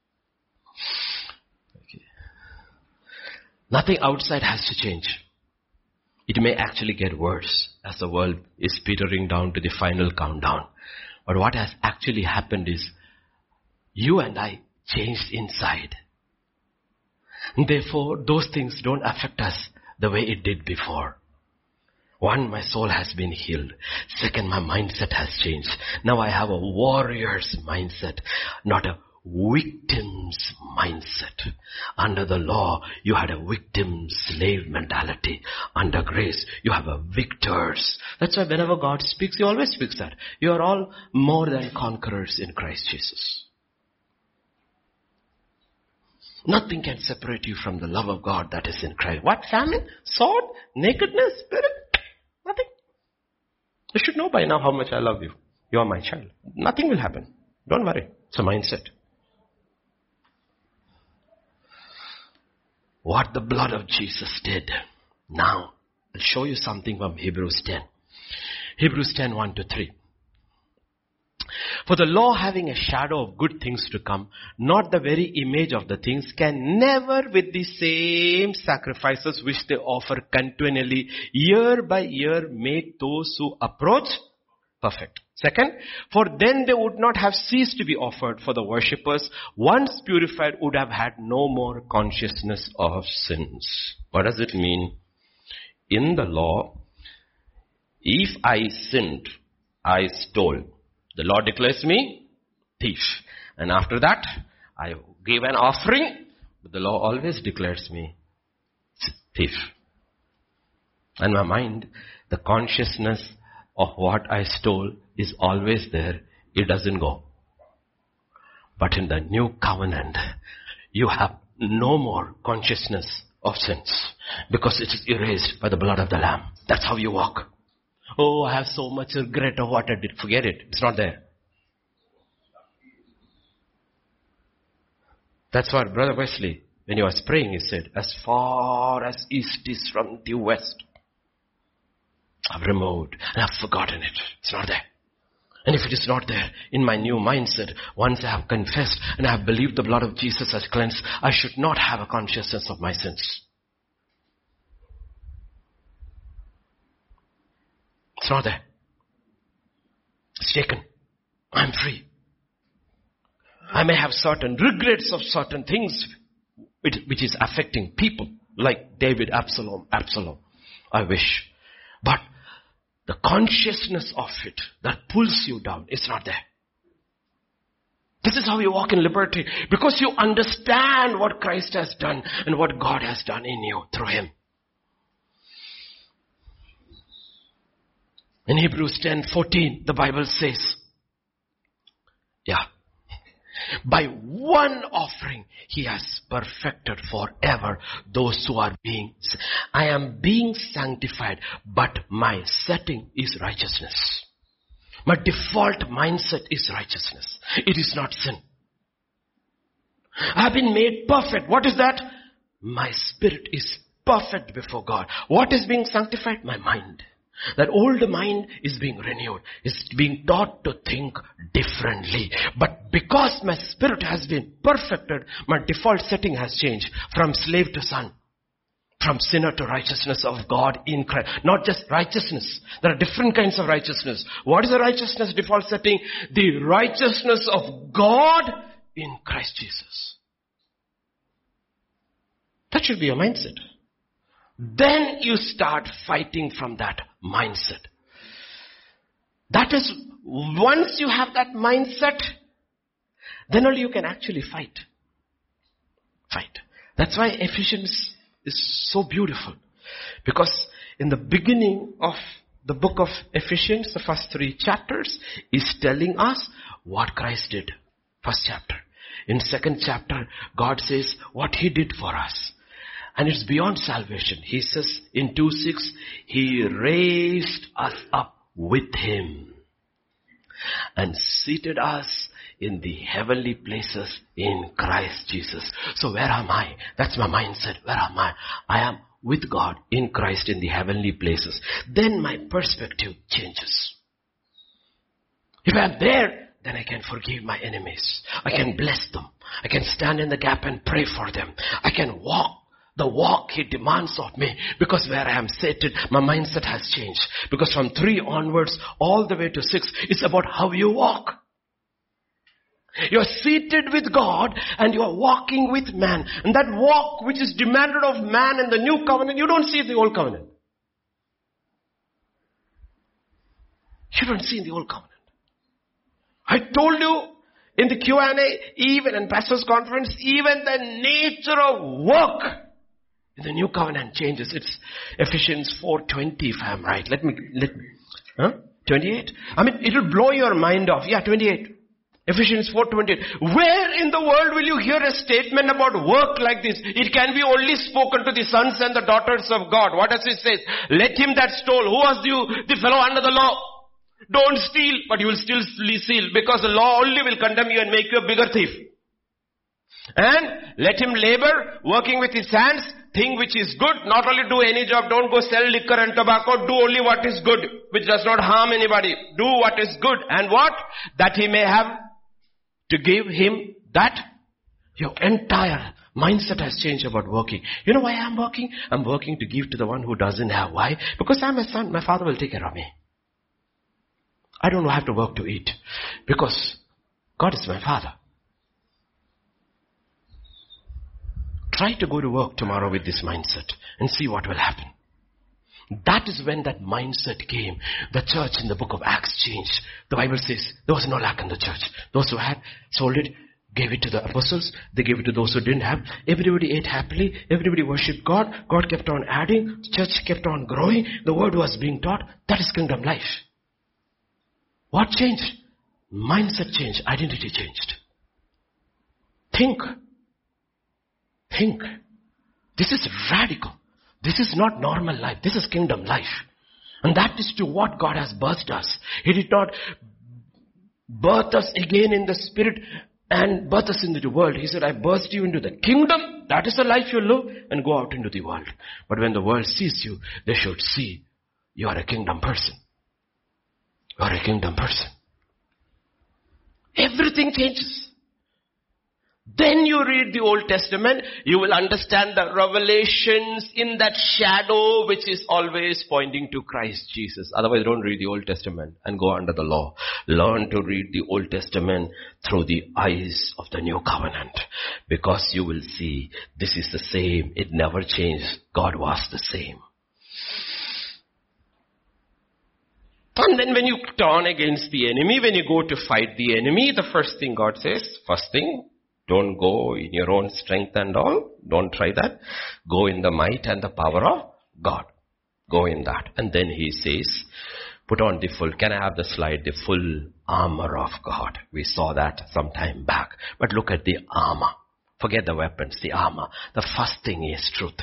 Okay. Nothing outside has to change. It may actually get worse as the world is petering down to the final countdown. But what has actually happened is, you and I changed inside. And therefore, those things don't affect us the way it did before. One, my soul has been healed. Second, my mindset has changed. Now I have a warrior's mindset, not a victim's mindset. Under the law, you had a victim-slave mentality. Under grace, you have a victor's. That's why whenever God speaks, He always speaks that. You are all more than conquerors in Christ Jesus. Nothing can separate you from the love of God that is in Christ. What? Famine? Sword? Nakedness? Spirit? Nothing. You should know by now how much I love you. You are my child. Nothing will happen. Don't worry. It's a mindset. what the blood of Jesus did. Now, I'll show you something from Hebrews ten. Hebrews ten, one to three. For the law, having a shadow of good things to come, not the very image of the things, can never with the same sacrifices which they offer continually year by year make those who approach perfect. Second, for then they would not have ceased to be offered, for the worshippers, once purified, would have had no more consciousness of sins. What does it mean? In the law, if I sinned, I stole. The law declares me thief. And after that, I gave an offering, but the law always declares me thief. And my mind, the consciousness of what I stole is always there. It doesn't go. But in the new covenant, you have no more consciousness of sins because it is erased by the blood of the Lamb. That's how you walk. Oh, I have so much regret of what I did. Forget it. It's not there. That's what Brother Wesley, when he was praying, he said, as far as east is from the west, I've removed and I've forgotten it. It's not there. And if it is not there, in my new mindset, once I have confessed and I have believed the blood of Jesus has cleansed, I should not have a consciousness of my sins. It's not there. It's taken. I'm free. I may have certain regrets of certain things which is affecting people, like David, Absalom, Absalom. I wish. But the consciousness of it that pulls you down is not there. This is how you walk in liberty, because you understand what Christ has done and what God has done in you through Him. In Hebrews ten fourteen, the Bible says, yeah, by one offering He has perfected forever those who are being, I am being sanctified, but my setting is righteousness. My default mindset is righteousness. It is not sin. I have been made perfect. What is that? My spirit is perfect before God. What is being sanctified? My mind. That old mind is being renewed, is being taught to think differently. But because my spirit has been perfected, my default setting has changed from slave to son. From sinner to righteousness of God in Christ. Not just righteousness. There are different kinds of righteousness. What is the righteousness default setting? The righteousness of God in Christ Jesus. That should be your mindset. Then you start fighting from that mindset. That is, once you have that mindset, then only you can actually fight. Fight. That's why Ephesians is so beautiful. Because in the beginning of the book of Ephesians, the first three chapters, is telling us what Christ did. First chapter. In second chapter, God says what He did for us. And it's beyond salvation. He says in two six, He raised us up with Him and seated us in the heavenly places in Christ Jesus. So where am I? That's my mindset. Where am I? I am with God in Christ in the heavenly places. Then my perspective changes. If I'm there, then I can forgive my enemies. I can bless them. I can stand in the gap and pray for them. I can walk the walk He demands of me, because where I am seated, my mindset has changed. Because from three onwards, all the way to six, it's about how you walk. You're seated with God and you're walking with man. And that walk which is demanded of man in the new covenant, you don't see in the old covenant. You don't see in the old covenant. I told you in the Q and A, even in Pastor's Conference, even the nature of work in the new covenant changes. It's Ephesians four twenty, if I'm right. Let me, let me, huh? twenty-eight? I mean, it'll blow your mind off. Yeah, twenty-eight. Ephesians four twenty-eight. Where in the world will you hear a statement about work like this? It can be only spoken to the sons and the daughters of God. What does it say? Let him that stole. Who was you? The fellow under the law. Don't steal, but you will still steal, because the law only will condemn you and make you a bigger thief. And let him labor, working with his hands, thing which is good. Not only do any job, don't go sell liquor and tobacco. Do only what is good, which does not harm anybody. Do what is good. And what? That he may have to give him that. Your entire mindset has changed about working. You know why I'm working? I'm working to give to the one who doesn't have. Why? Because I'm a son. My father will take care of me. I don't have to work to eat. Because God is my father. Try to go to work tomorrow with this mindset and see what will happen. That is when that mindset came. The church in the book of Acts changed. The Bible says there was no lack in the church. Those who had sold it, gave it to the apostles. They gave it to those who didn't have. Everybody ate happily. Everybody worshipped God. God kept on adding. The church kept on growing. The word was being taught. That is kingdom life. What changed? Mindset changed. Identity changed. Think. Think. This is radical. This is not normal life. This is kingdom life. And that is to what God has birthed us. He did not birth us again in the spirit and birth us into the world. He said, I birthed you into the kingdom. That is the life you live, and go out into the world. But when the world sees you, they should see you are a kingdom person. You are a kingdom person. Everything changes. Then you read the Old Testament, you will understand the revelations in that shadow which is always pointing to Christ Jesus. Otherwise, don't read the Old Testament and go under the law. Learn to read the Old Testament through the eyes of the New Covenant. Because you will see this is the same. It never changed. God was the same. And then when you turn against the enemy, when you go to fight the enemy, the first thing God says, first thing, don't go in your own strength and all. Don't try that. Go in the might and the power of God. Go in that. And then he says, put on the full, can I have the slide, the full armor of God. We saw that some time back. But look at the armor. Forget the weapons, the armor. The first thing is truth.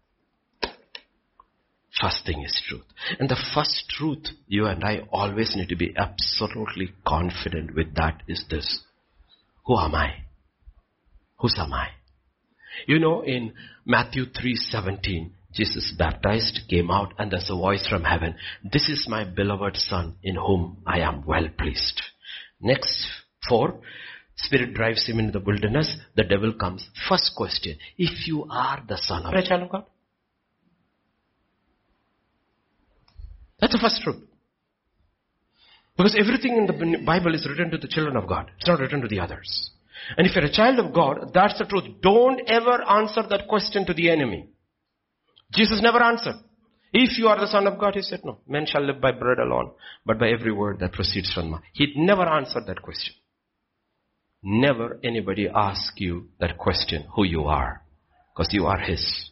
First thing is truth. And the first truth you and I always need to be absolutely confident with that is this. Who am I? Whose am I? You know, in Matthew three seventeen, Jesus baptized, came out, and there's a voice from heaven. This is my beloved Son, in whom I am well pleased. Next, four, Spirit drives him into the wilderness. The devil comes. First question, if you are the Son of, child of God? That's the first truth. Because everything in the Bible is written to the children of God. It's not written to the others. And if you're a child of God, that's the truth. Don't ever answer that question to the enemy. Jesus never answered. If you are the Son of God, he said, no. Men shall live by bread alone, but by every word that proceeds from my. He never answered that question. Never anybody ask you that question, who you are. Because you are his.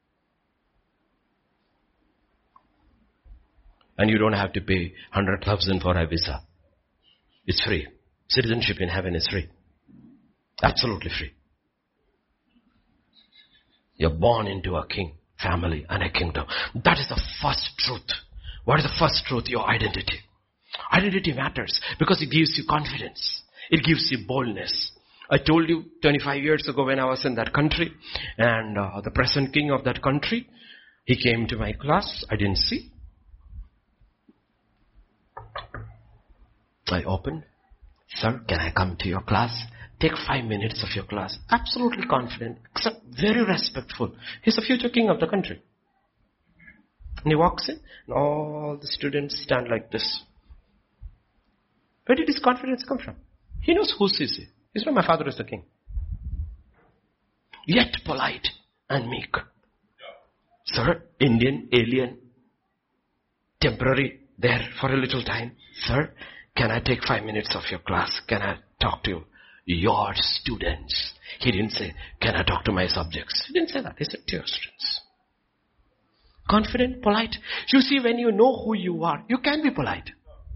And you don't have to pay one hundred thousand for a visa. It's free. Citizenship in heaven is free. Absolutely free. You're born into a king, family, and a kingdom. That is the first truth. What is the first truth? Your identity. Identity matters because it gives you confidence. It gives you boldness. I told you twenty-five years ago when I was in that country, and uh, the present king of that country, he came to my class. I didn't see. I opened. Sir, can I come to your class? Take five minutes of your class. Absolutely confident, except very respectful. He's the future king of the country. And he walks in, and all the students stand like this. Where did his confidence come from? He knows who sees it. He's not my father is the king. Yet polite and meek. Sir, Indian, alien, temporary, there for a little time. Sir, can I take five minutes of your class? Can I talk to you? Your students. He didn't say, can I talk to my subjects? He didn't say that. He said, to your students. Confident, polite. You see, when you know who you are, you can be polite.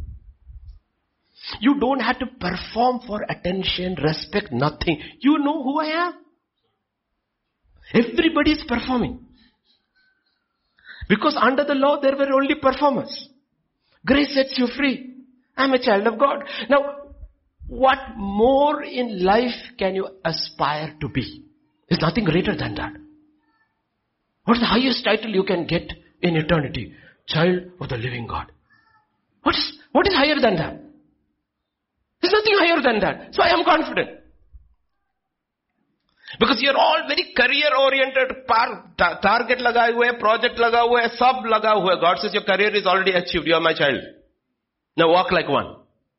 You don't have to perform for attention, respect, nothing. You know who I am. Everybody is performing. Because under the law, there were only performers. Grace sets you free. I'm a child of God. Now, what more in life can you aspire to be? There's nothing greater than that. What's the highest title you can get in eternity? Child of the living God. What is, what is higher than that? There's nothing higher than that. So I am confident. Because you're all very career oriented, par, ta, target laga hua hai, project laga hua hai, sab laga hua hai. God says your career is already achieved. You are my child. Now walk like one.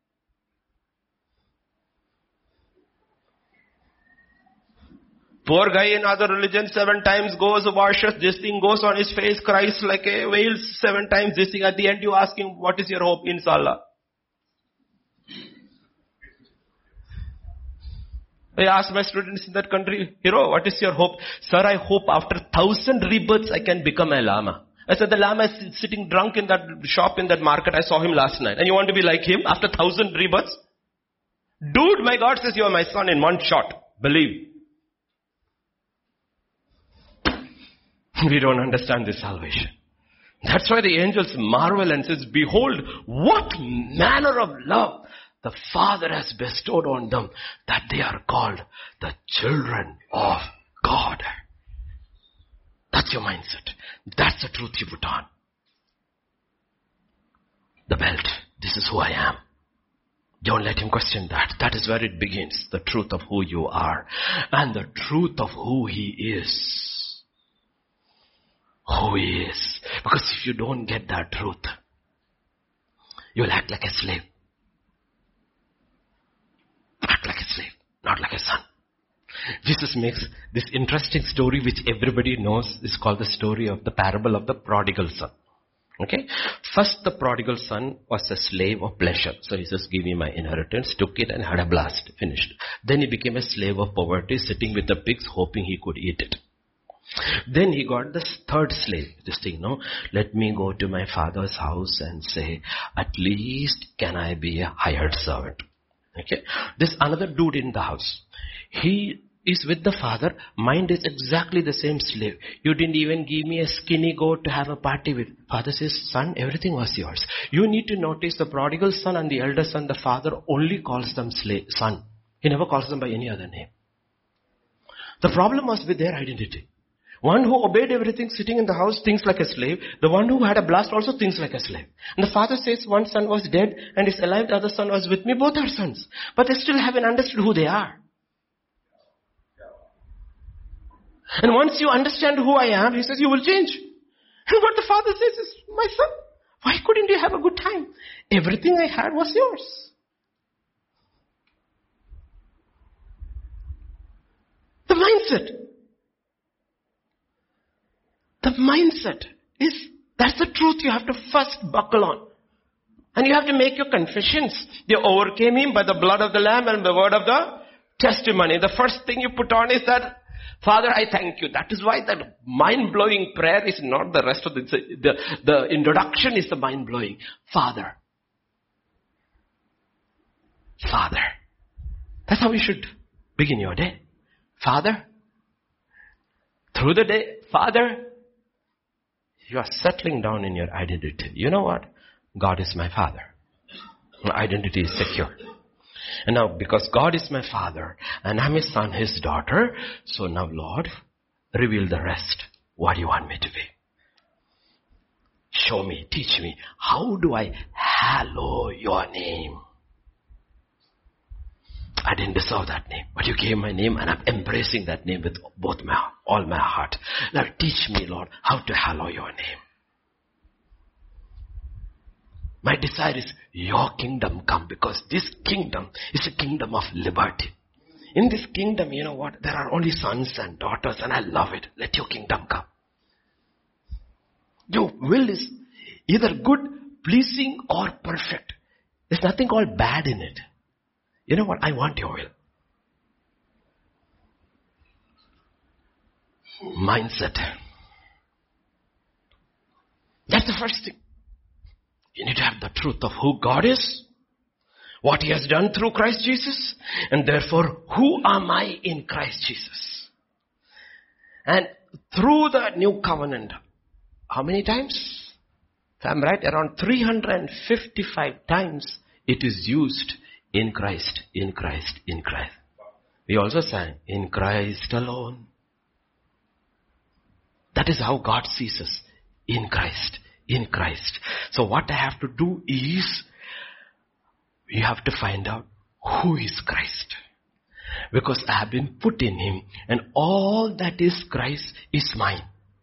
Poor guy in other religions seven times goes, washes, this thing goes on his face, cries like a whale seven times, this thing. At the end you ask him, what is your hope? Inshallah. I ask my students in that country, hero, what is your hope? Sir, I hope after thousand rebirths I can become a lama. I said, the lama is sitting drunk in that shop in that market. I saw him last night. And you want to be like him after thousand rebirths? Dude, my God says you are my son in one shot. Believe. We don't understand this salvation. That's why the angels marvel and says, behold, what manner of love the Father has bestowed on them, that they are called the children of God. That's your mindset. That's the truth you put on. The belt. This is who I am. Don't let him question that. That is where it begins. The truth of who you are. And the truth of who he is. Who he is. Because if you don't get that truth, you'll act like a slave. Act like a slave, not like a son. Jesus makes this interesting story which everybody knows is called the story of the parable of the prodigal son. Okay? First the prodigal son was a slave of pleasure. So he says, give me my inheritance, took it and had a blast, finished. Then he became a slave of poverty, sitting with the pigs hoping he could eat it. Then he got this third slave, this thing, no, let me go to my father's house and say, at least can I be a hired servant. Okay. There's another dude in the house. He is with the father. Mind is exactly the same slave. You didn't even give me a skinny goat to have a party with. Father says, son, everything was yours. You need to notice the prodigal son and the elder son, the father only calls them slave, son. He never calls them by any other name. The problem was with their identity. One who obeyed everything, sitting in the house, thinks like a slave. The one who had a blast also thinks like a slave. And the father says, one son was dead and is alive, the other son was with me. Both are sons. But they still haven't understood who they are. And once you understand who I am, he says, you will change. And what the father says is, my son, why couldn't you have a good time? Everything I had was yours. The mindset. The mindset is, that's the truth you have to first buckle on. And you have to make your confessions. You overcame him by the blood of the Lamb and the word of the testimony. The first thing you put on is that, Father, I thank you. That is why that mind-blowing prayer is not the rest of the, the, the introduction is the mind-blowing. Father. Father. That's how you should begin your day. Father. Through the day, Father. You are settling down in your identity. You know what? God is my Father. My identity is secure. And now, because God is my Father, and I'm His son, His daughter, so now, Lord, reveal the rest. What do you want me to be? Show me, teach me. How do I hallow your name? I didn't deserve that name, but you gave my name and I'm embracing that name with both my, all my heart. Now teach me, Lord, how to hallow your name. My desire is your kingdom come, because this kingdom is a kingdom of liberty. In this kingdom, you know what? There are only sons and daughters and I love it. Let your kingdom come. Your will is either good, pleasing or perfect. There's nothing called bad in it. You know what? I want your will. Mindset. That's the first thing. You need to have the truth of who God is, what He has done through Christ Jesus, and therefore, who am I in Christ Jesus? And through the new covenant, how many times? If I'm right, around three hundred fifty-five times it is used In Christ, in Christ, in Christ. We also sang, in Christ alone. That is how God sees us. In Christ, in Christ. So what I have to do is, you have to find out who is Christ. Because I have been put in Him, and all that is Christ is mine.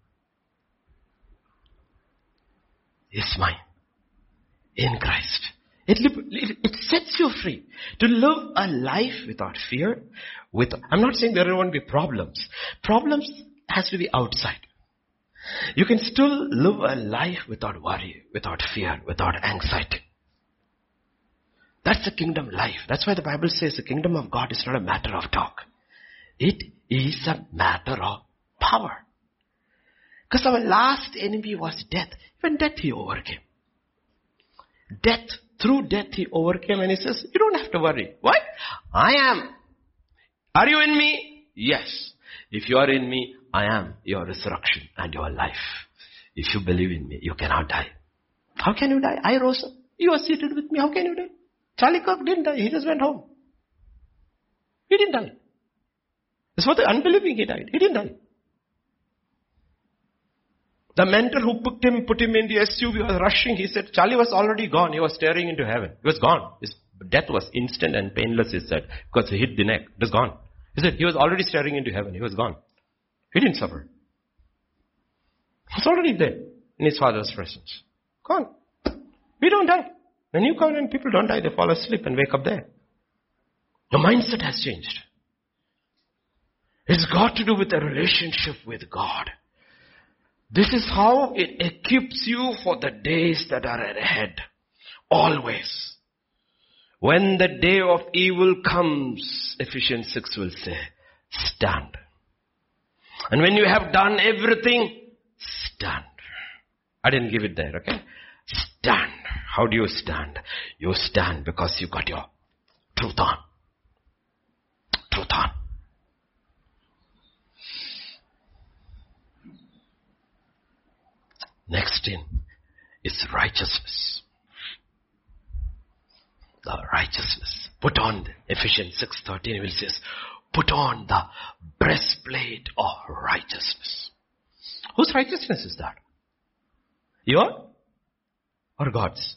Is mine. In Christ. It, it sets you free to live a life without fear. With, I'm not saying there won't be problems. Problems has to be outside. You can still live a life without worry, without fear, without anxiety. That's the kingdom life. That's why the Bible says the kingdom of God is not a matter of talk. It is a matter of power. Because our last enemy was death. Even death He overcame. Death, through death He overcame, and He says, you don't have to worry. Why? I am. Are you in me? Yes. If you are in me, I am your resurrection and your life. If you believe in me, you cannot die. How can you die? I rose up. You are seated with me. How can you die? Charlie Kirk didn't die. He just went home. He didn't die. It's for the unbelieving he died. He didn't die. The mentor who put him, put him in the S U V was rushing. He said, Charlie was already gone. He was staring into heaven. He was gone. His death was instant and painless, he said, because he hit the neck. It was gone. He said, he was already staring into heaven. He was gone. He didn't suffer. He was already there in his Father's presence. Gone. We don't die. When you come and people don't die, they fall asleep and wake up there. The mindset has changed. It's got to do with a relationship with God. This is how it equips you for the days that are ahead. Always. When the day of evil comes, Ephesians six will say, stand. And when you have done everything, stand. I didn't give it there, okay? Stand. How do you stand? You stand because you got your truth on. Truth on. Next in is righteousness. The righteousness. Put on, Ephesians six thirteen will says, put on the breastplate of righteousness. Whose righteousness is that? Your or God's?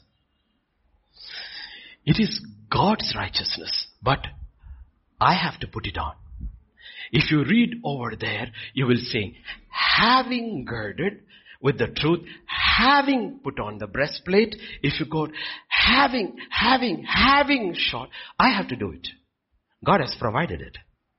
It is God's righteousness, but I have to put it on. If you read over there, you will say, having girded with the truth, having put on the breastplate. If you go, having, having, having shot, I have to do it. God has provided it.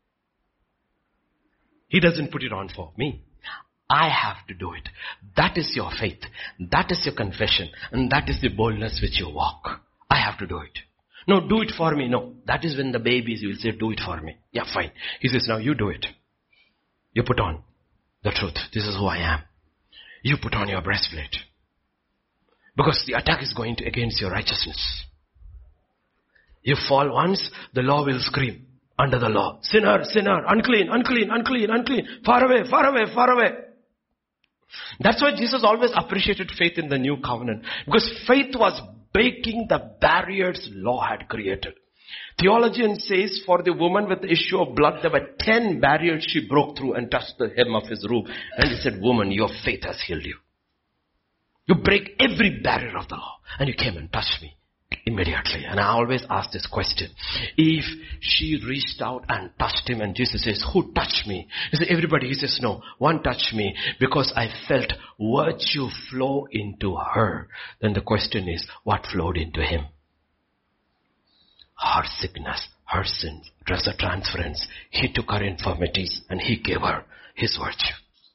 He doesn't put it on for me. I have to do it. That is your faith. That is your confession. And that is the boldness which you walk. I have to do it. No, do it for me. No, that is when the babies will say, do it for me. Yeah, fine. He says, now you do it. You put on the truth. This is who I am. You put on your breastplate. Because the attack is going to against your righteousness. You fall once, the law will scream under the law. Sinner, sinner, unclean, unclean, unclean, unclean. Far away, far away, far away. That's why Jesus always appreciated faith in the new covenant. Because faith was breaking the barriers law had created. Theologian says for the woman with the issue of blood, there were ten barriers she broke through and touched the hem of his robe. And he said, woman, your faith has healed you. You break every barrier of the law. And you came and touched me immediately. And I always ask this question. If she reached out and touched him and Jesus says, who touched me? He said, everybody. He says, no, one touched me because I felt virtue flow into her. Then the question is, what flowed into him? Her sickness, her sins, dress a transference. He took her infirmities and he gave her his virtue.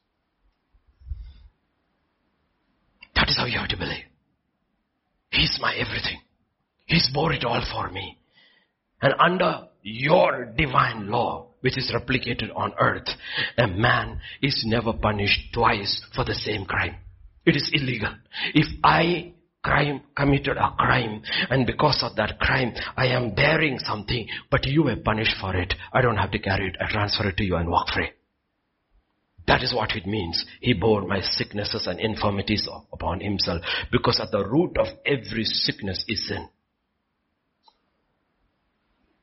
That is how you have to believe. He's my everything. He's bore it all for me. And under your divine law, which is replicated on earth, a man is never punished twice for the same crime. It is illegal. If I crime committed a crime, and because of that crime, I am bearing something, but you were punished for it, I don't have to carry it. I transfer it to you and walk free. That is what it means. He bore my sicknesses and infirmities upon himself, because at the root of every sickness is sin.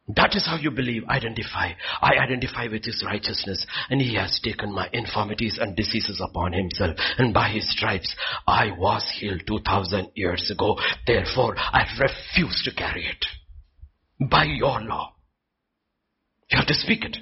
That is how you believe, identify. I identify with his righteousness, and he has taken my infirmities and diseases upon himself. And by his stripes, I was healed two thousand years ago. Therefore, I refuse to carry it. By your law. You have to speak it.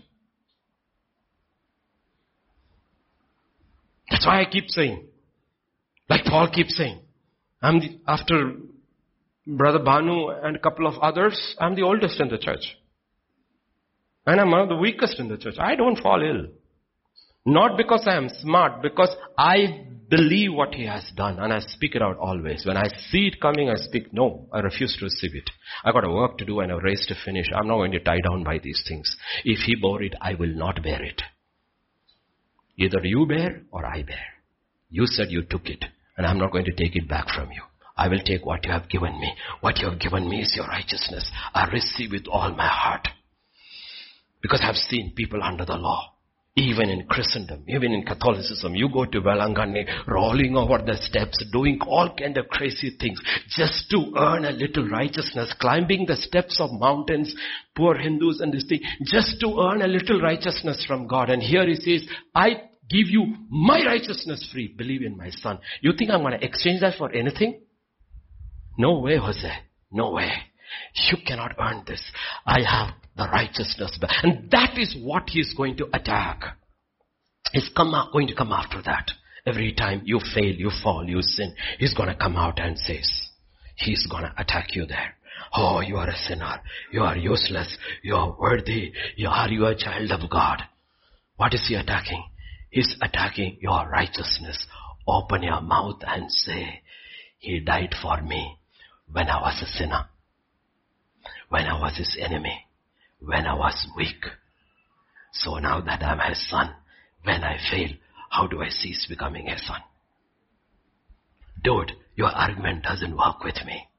That's why I keep saying, like Paul keeps saying, I'm the, after Brother Banu and a couple of others, I'm the oldest in the church. And I'm one of the weakest in the church. I don't fall ill. Not because I am smart, because I believe what he has done and I speak it out always. When I see it coming, I speak, no, I refuse to receive it. I got a work to do and a race to finish. I'm not going to tie down by these things. If he bore it, I will not bear it. Either you bear or I bear. You said you took it, and I'm not going to take it back from you. I will take what you have given me. What you have given me is your righteousness. I receive with all my heart. Because I've seen people under the law. Even in Christendom, even in Catholicism, you go to Velangani, rolling over the steps, doing all kind of crazy things, just to earn a little righteousness, climbing the steps of mountains, poor Hindus and this thing, just to earn a little righteousness from God. And here he says, I give you my righteousness free. Believe in my son. You think I'm going to exchange that for anything? No way, Jose. No way. You cannot earn this. I have the righteousness. And that is what he is going to attack. He's come out, going to come after that. Every time you fail, you fall, you sin, he's going to come out and says, he's going to attack you there. Oh, you are a sinner. You are useless. You are worthy. You are you a child of God. What is he attacking? He's attacking your righteousness. Open your mouth and say, he died for me when I was a sinner. When I was his enemy. When I was weak. So now that I'm his son, when I fail, how do I cease becoming a son? Dude, your argument doesn't work with me.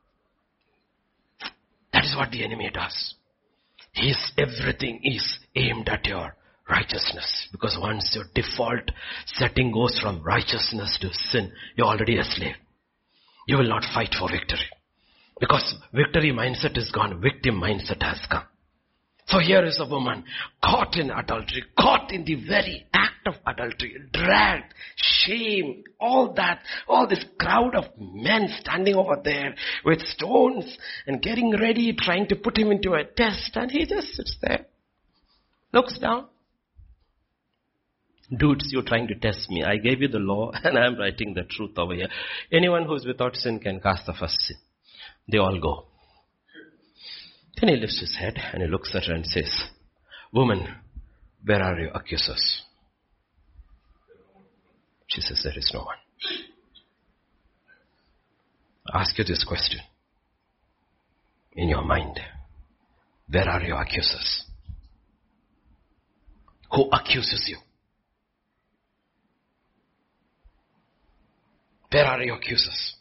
That is what the enemy does. His everything is aimed at your righteousness. Because once your default setting goes from righteousness to sin, you're already a slave. You will not fight for victory. Because victory mindset is gone, victim mindset has come. So here is a woman caught in adultery, caught in the very act of adultery, dragged, shame, all that, all this crowd of men standing over there with stones and getting ready, trying to put him into a test, and he just sits there, looks down. Dudes, you're trying to test me. I gave you the law and I'm writing the truth over here. Anyone who's without sin can cast the first sin. They all go. Then he lifts his head and he looks at her and says, woman, where are your accusers? She says, there is no one. I ask you this question. In your mind, where are your accusers? Who accuses you? Where are your accusers?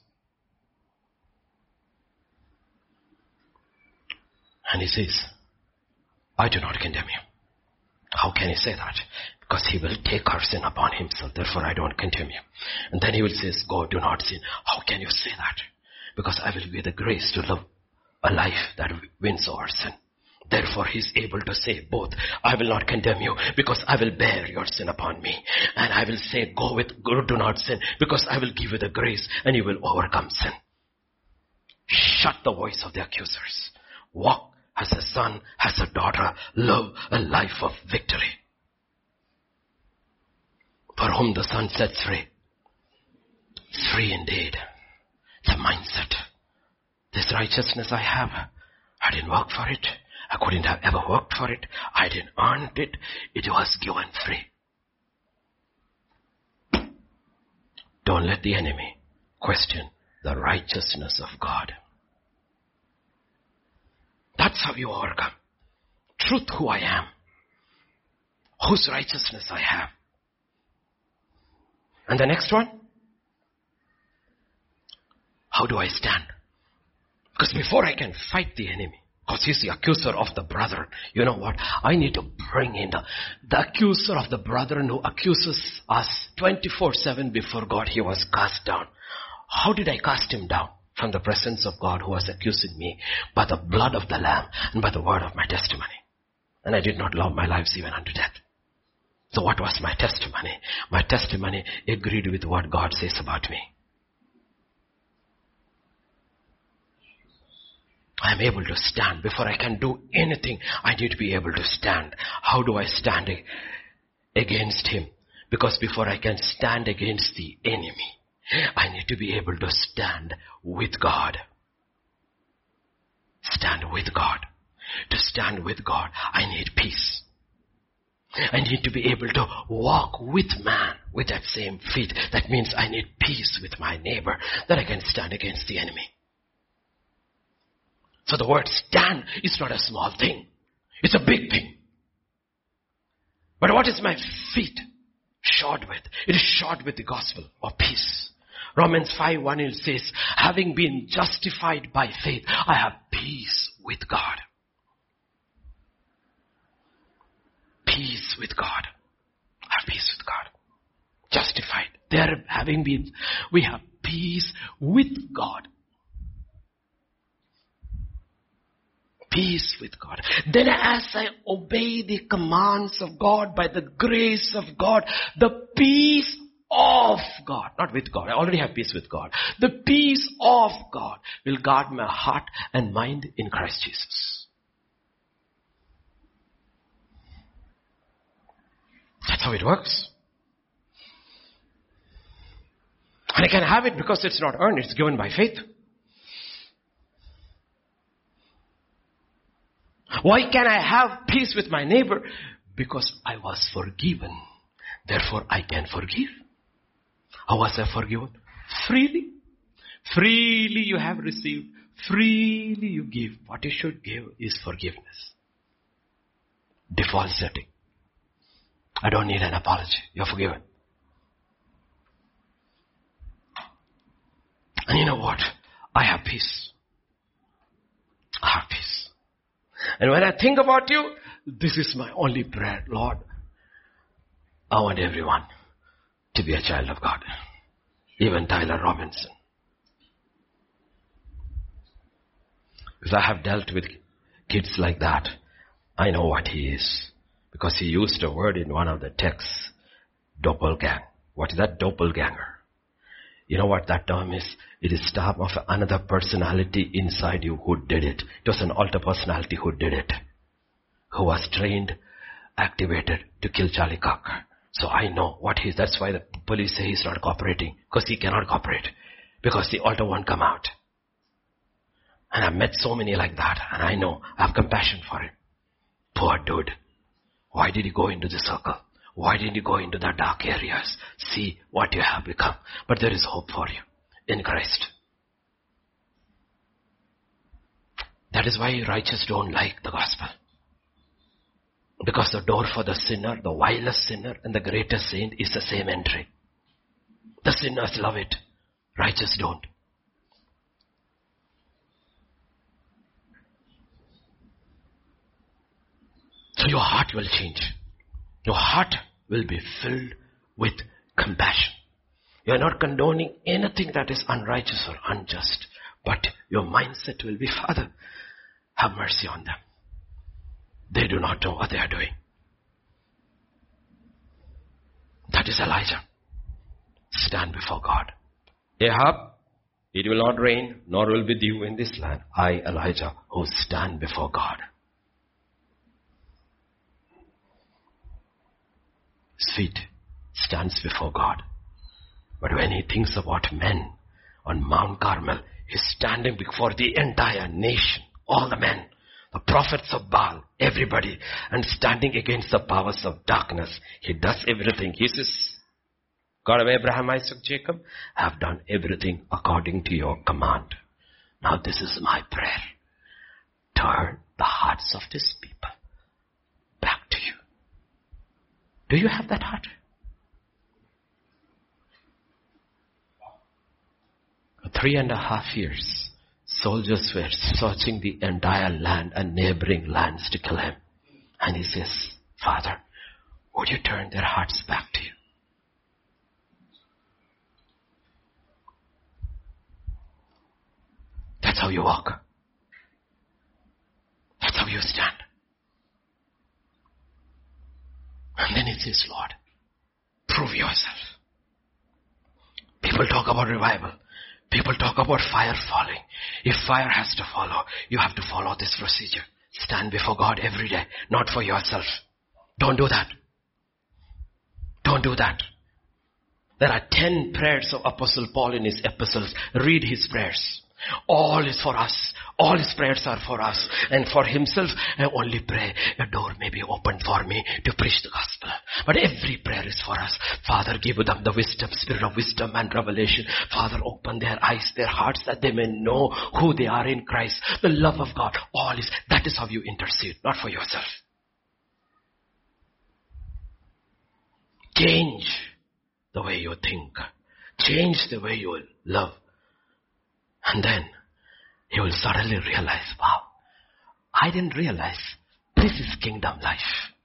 And he says, I do not condemn you. How can he say that? Because he will take our sin upon himself. Therefore, I don't condemn you. And then he will say, go, do not sin. How can you say that? Because I will give you the grace to live a life that wins over sin. Therefore, he is able to say both. I will not condemn you because I will bear your sin upon me. And I will say, go with, go, do not sin because I will give you the grace and you will overcome sin. Shut the voice of the accusers. Walk as a son, as a daughter, live a life of victory. For whom the Son sets free, free indeed. It's a mindset. This righteousness I have, I didn't work for it. I couldn't have ever worked for it. I didn't earn it. It was given free. Don't let the enemy question the righteousness of God. That's how you overcome. Truth, who I am. Whose righteousness I have. And the next one? How do I stand? Because before I can fight the enemy, because he's the accuser of the brethren, you know what? I need to bring in the, the accuser of the brethren who accuses us twenty-four seven before God. He was cast down. How did I cast him down? from the presence of God who was accusing me by the blood of the Lamb and by the word of my testimony. And I did not love my lives even unto death. So what was my testimony? My testimony agreed with what God says about me. I am able to stand. Before I can do anything, I need to be able to stand. How do I stand against him? Because before I can stand against the enemy, I need to be able to stand with God. Stand with God. To stand with God, I need peace. I need to be able to walk with man with that same feet. That means I need peace with my neighbor, that I can stand against the enemy. So the word stand is not a small thing. It's a big thing. But what is my feet shod with? It is shod with the gospel of peace. Romans five one it says, having been justified by faith, I have peace with God. Peace with God. I have peace with God. Justified. There having been, we have peace with God. Peace with God. Then as I obey the commands of God by the grace of God, the peace of God, not with God, I already have peace with God. The peace of God will guard my heart and mind in Christ Jesus. That's how it works. And I can have it because it's not earned, it's given by faith. Why can I have peace with my neighbor? Because I was forgiven. Therefore I can forgive. How was I forgiven? Freely. Freely you have received. Freely you give. What you should give is forgiveness. Default setting. I don't need an apology. You're forgiven. And you know what? I have peace. I have peace. And when I think about you, this is my only prayer. Lord, I want everyone to be a child of God. Even Tyler Robinson. Because I have dealt with kids like that. I know what he is. Because he used a word in one of the texts. Doppelgang. What is that? Doppelganger. You know what that term is? It is term of another personality inside you who did it. It was an alter personality who did it. Who was trained, activated to kill Charlie Kirk. So I know what he is. That's why the police say he's not cooperating. Because he cannot cooperate. Because the alter won't come out. And I've met so many like that. And I know. I have compassion for him. Poor dude. Why did he go into the circle? Why didn't you go into the dark areas? See what you have become. But there is hope for you in Christ. That is why righteous don't like the gospel. Because the door for the sinner, the vilest sinner and the greatest saint is the same entry. The sinners love it. Righteous don't. So your heart will change. Your heart will be filled with compassion. You are not condoning anything that is unrighteous or unjust. But your mindset will be, Father, have mercy on them. They do not know what they are doing. That is Elijah. Stand before God. Ahab, it will not rain, nor will be dew in this land. I, Elijah, who stand before God. His feet stands before God. But when he thinks about men on Mount Carmel, he's standing before the entire nation, all the men, the prophets of Baal, everybody, and standing against the powers of darkness. He does everything. He says, God of Abraham, Isaac, Jacob, I have done everything according to your command. Now this is my prayer. Turn the hearts of this people back to you. Do you have that heart? For three and a half years, soldiers were searching the entire land and neighboring lands to kill him. And he says, Father, would you turn their hearts back to you? That's how you walk. That's how you stand. And then it says, Lord, prove yourself. People talk about revival. People talk about fire falling. If fire has to follow, you have to follow this procedure. Stand before God every day, not for yourself. Don't do that. Don't do that. There are ten prayers of Apostle Paul in his epistles. Read his prayers. All is for us. All his prayers are for us. And for himself, I only pray a door may be opened for me to preach the gospel. But every prayer is for us. Father, give them the wisdom, spirit of wisdom and revelation. Father, open their eyes, their hearts, that they may know who they are in Christ. The love of God. All is, that is how you intercede, not for yourself. Change the way you think. Change the way you love. And then you will suddenly realize, wow, I didn't realize this is kingdom life.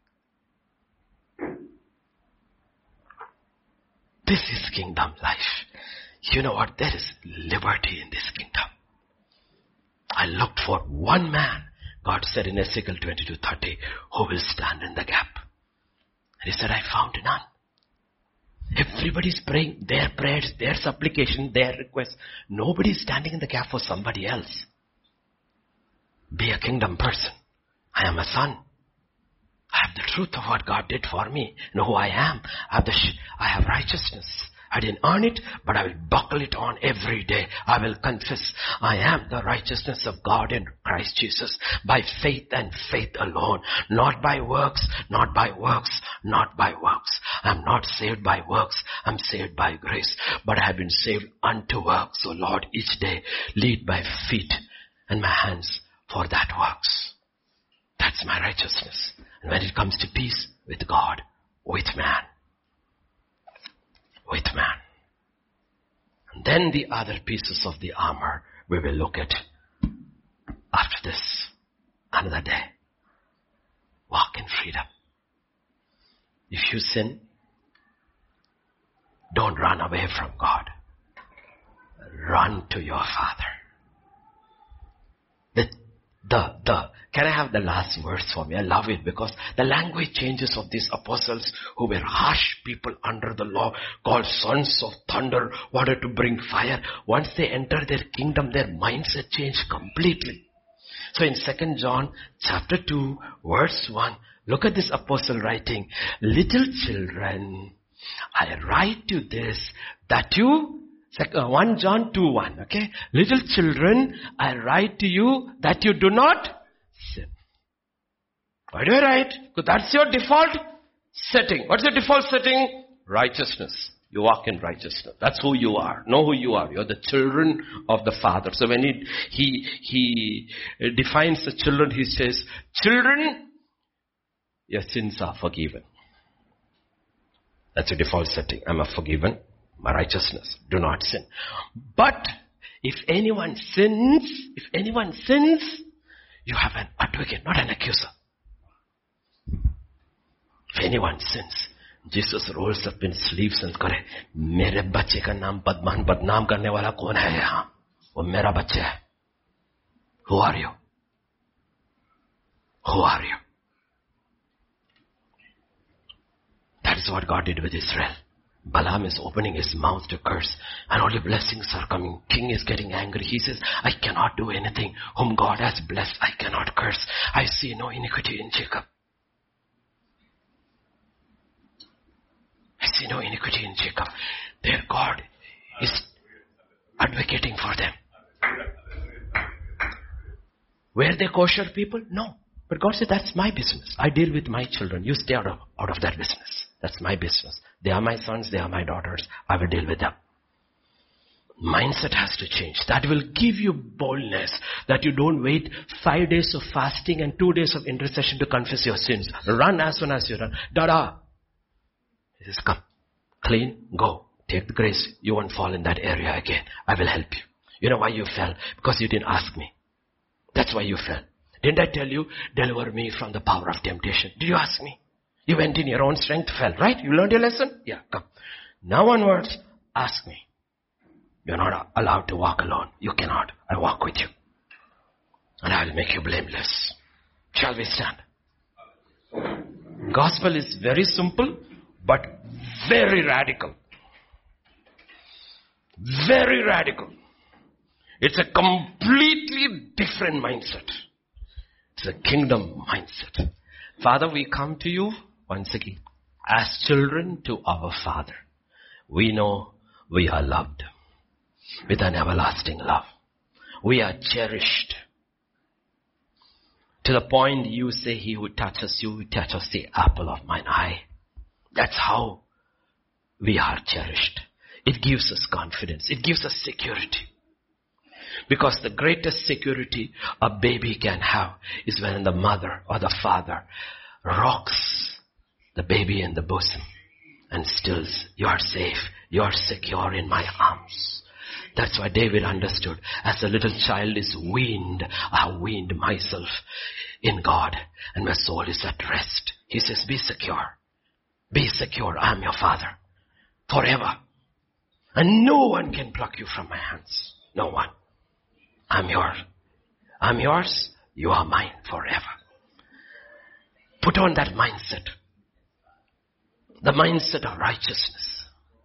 This is kingdom life. You know what? There is liberty in this kingdom. I looked for one man, God said in Ezekiel twenty-two thirty, who will stand in the gap. And he said, I found none. Everybody's praying their prayers, their supplication, their requests. Nobody's standing in the gap for somebody else. Be a kingdom person. I am a son. I have the truth of what God did for me. Know who I am. I have, the sh- I have righteousness. I didn't earn it, but I will buckle it on every day. I will confess I am the righteousness of God in Christ Jesus by faith and faith alone. Not by works, not by works, not by works. I'm not saved by works. I'm saved by grace. But I have been saved unto works. So Lord, each day lead my feet and my hands for that works. That's my righteousness. And when it comes to peace with God, with man. With man. And then the other pieces of the armor we will look at after this. Another day. Walk in freedom. If you sin, don't run away from God. Run to your Father. The, the, the, can I have the last verse for me? I love it because the language changes of these apostles who were harsh people under the law, called sons of thunder, wanted to bring fire. Once they enter their kingdom, their mindset changed completely. So in Second John chapter two, verse one, look at this apostle writing, little children, I write you this, that you, First John two one, okay? Little children, I write to you that you do not sin. Why do I write? Because that's your default setting. What's your default setting? Righteousness. You walk in righteousness. That's who you are. Know who you are. You're the children of the Father. So when he, he, he defines the children, he says, children, your sins are forgiven. That's your default setting. I'm a forgiven. My righteousness. Do not sin. But if anyone sins, if anyone sins, you have an advocate, not an accuser. If anyone sins, Jesus rolls up in sleeves and says, मेरे बच्चे का नाम बदमान बदनाम करने वाला कौन है यहाँ? वो मेरा बच्चा है. Who are you? Who are you? That is what God did with Israel. Balaam is opening his mouth to curse and only blessings are coming. King is getting angry. He says, I cannot do anything. Whom God has blessed, I cannot curse. I see no iniquity in Jacob. I see no iniquity in Jacob. Their God is advocating for them. Were they kosher people? No. But God said, that's my business. I deal with my children. You stay out of, out of that business. That's my business. They are my sons. They are my daughters. I will deal with them. Mindset has to change. That will give you boldness that you don't wait five days of fasting and two days of intercession to confess your sins. Run as soon as you run. Da-da. He says, come. Clean. Go. Take the grace. You won't fall in that area again. I will help you. You know why you fell? Because you didn't ask me. That's why you fell. Didn't I tell you, deliver me from the power of temptation? Did you ask me? You went in your own strength, fell, right? You learned your lesson? Yeah, come. Now onwards, ask me. You're not allowed to walk alone. You cannot. I walk with you. and I will make you blameless. Shall we stand? Gospel is very simple, but very radical. Very radical. It's a completely different mindset. It's a kingdom mindset. Father, we come to you once again as children to our Father. We know we are loved with an everlasting love. We are cherished. To the point you say, he who touches you, touches the apple of mine eye. That's how we are cherished. It gives us confidence. It gives us security. Because the greatest security a baby can have is when the mother or the father rocks the baby in the bosom and stills, you are safe, you are secure in my arms. That's why David understood, as a little child is weaned, I have weaned myself in God and my soul is at rest. He says, be secure. Be secure, I am your father forever. And no one can pluck you from my hands. No one. I'm yours. I'm yours. You are mine forever. Put on that mindset. The mindset of righteousness.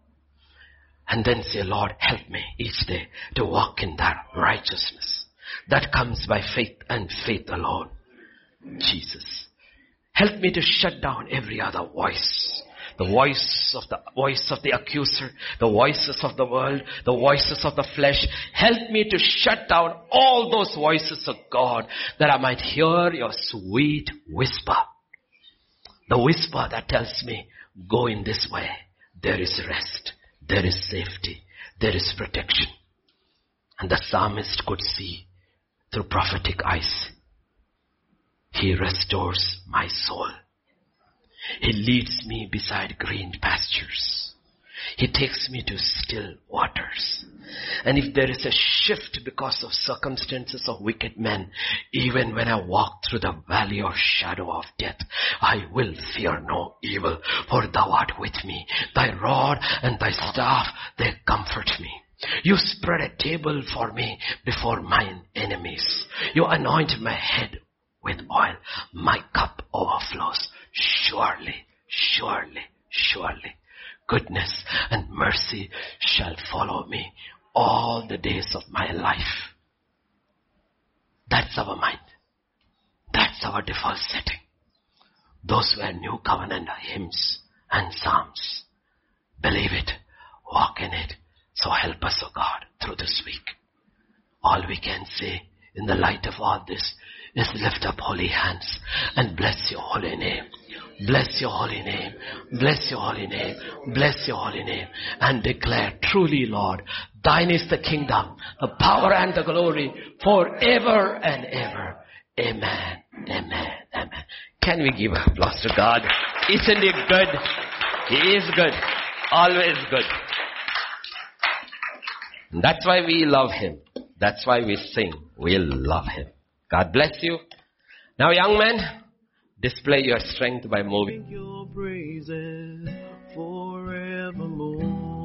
And then say, Lord, help me each day to walk in that righteousness. That comes by faith and faith alone. Jesus. Help me to shut down every other voice. The voice of the voice of the accuser, the voices of the world, the voices of the flesh. Help me to shut down all those voices of God, that I might hear your sweet whisper. The whisper that tells me, go in this way. There is rest. There is safety. There is protection. And the psalmist could see through prophetic eyes. He restores my soul. He leads me beside green pastures. He takes me to still waters. And if there is a shift because of circumstances of wicked men, even when I walk through the valley of shadow of death, I will fear no evil, for thou art with me. Thy rod and thy staff, they comfort me. You spread a table for me before mine enemies. You anoint my head with oil. My cup overflows. Surely, surely, surely, goodness and mercy shall follow me all the days of my life. That's our mind. That's our default setting. Those were new covenant hymns and psalms. Believe it. Walk in it. So help us, O God, through this week. All we can say in the light of all this is lift up holy hands and bless your holy name. Bless your holy name. Bless your holy name. Bless your holy name. And declare, truly, Lord, thine is the kingdom, the power and the glory forever and ever. Amen. Amen. Amen. Can we give applause to God? Isn't He good? He is good. Always good. That's why we love Him. That's why we sing. We love Him. God bless you. Now, young man, display your strength by moving. Your praises forevermore.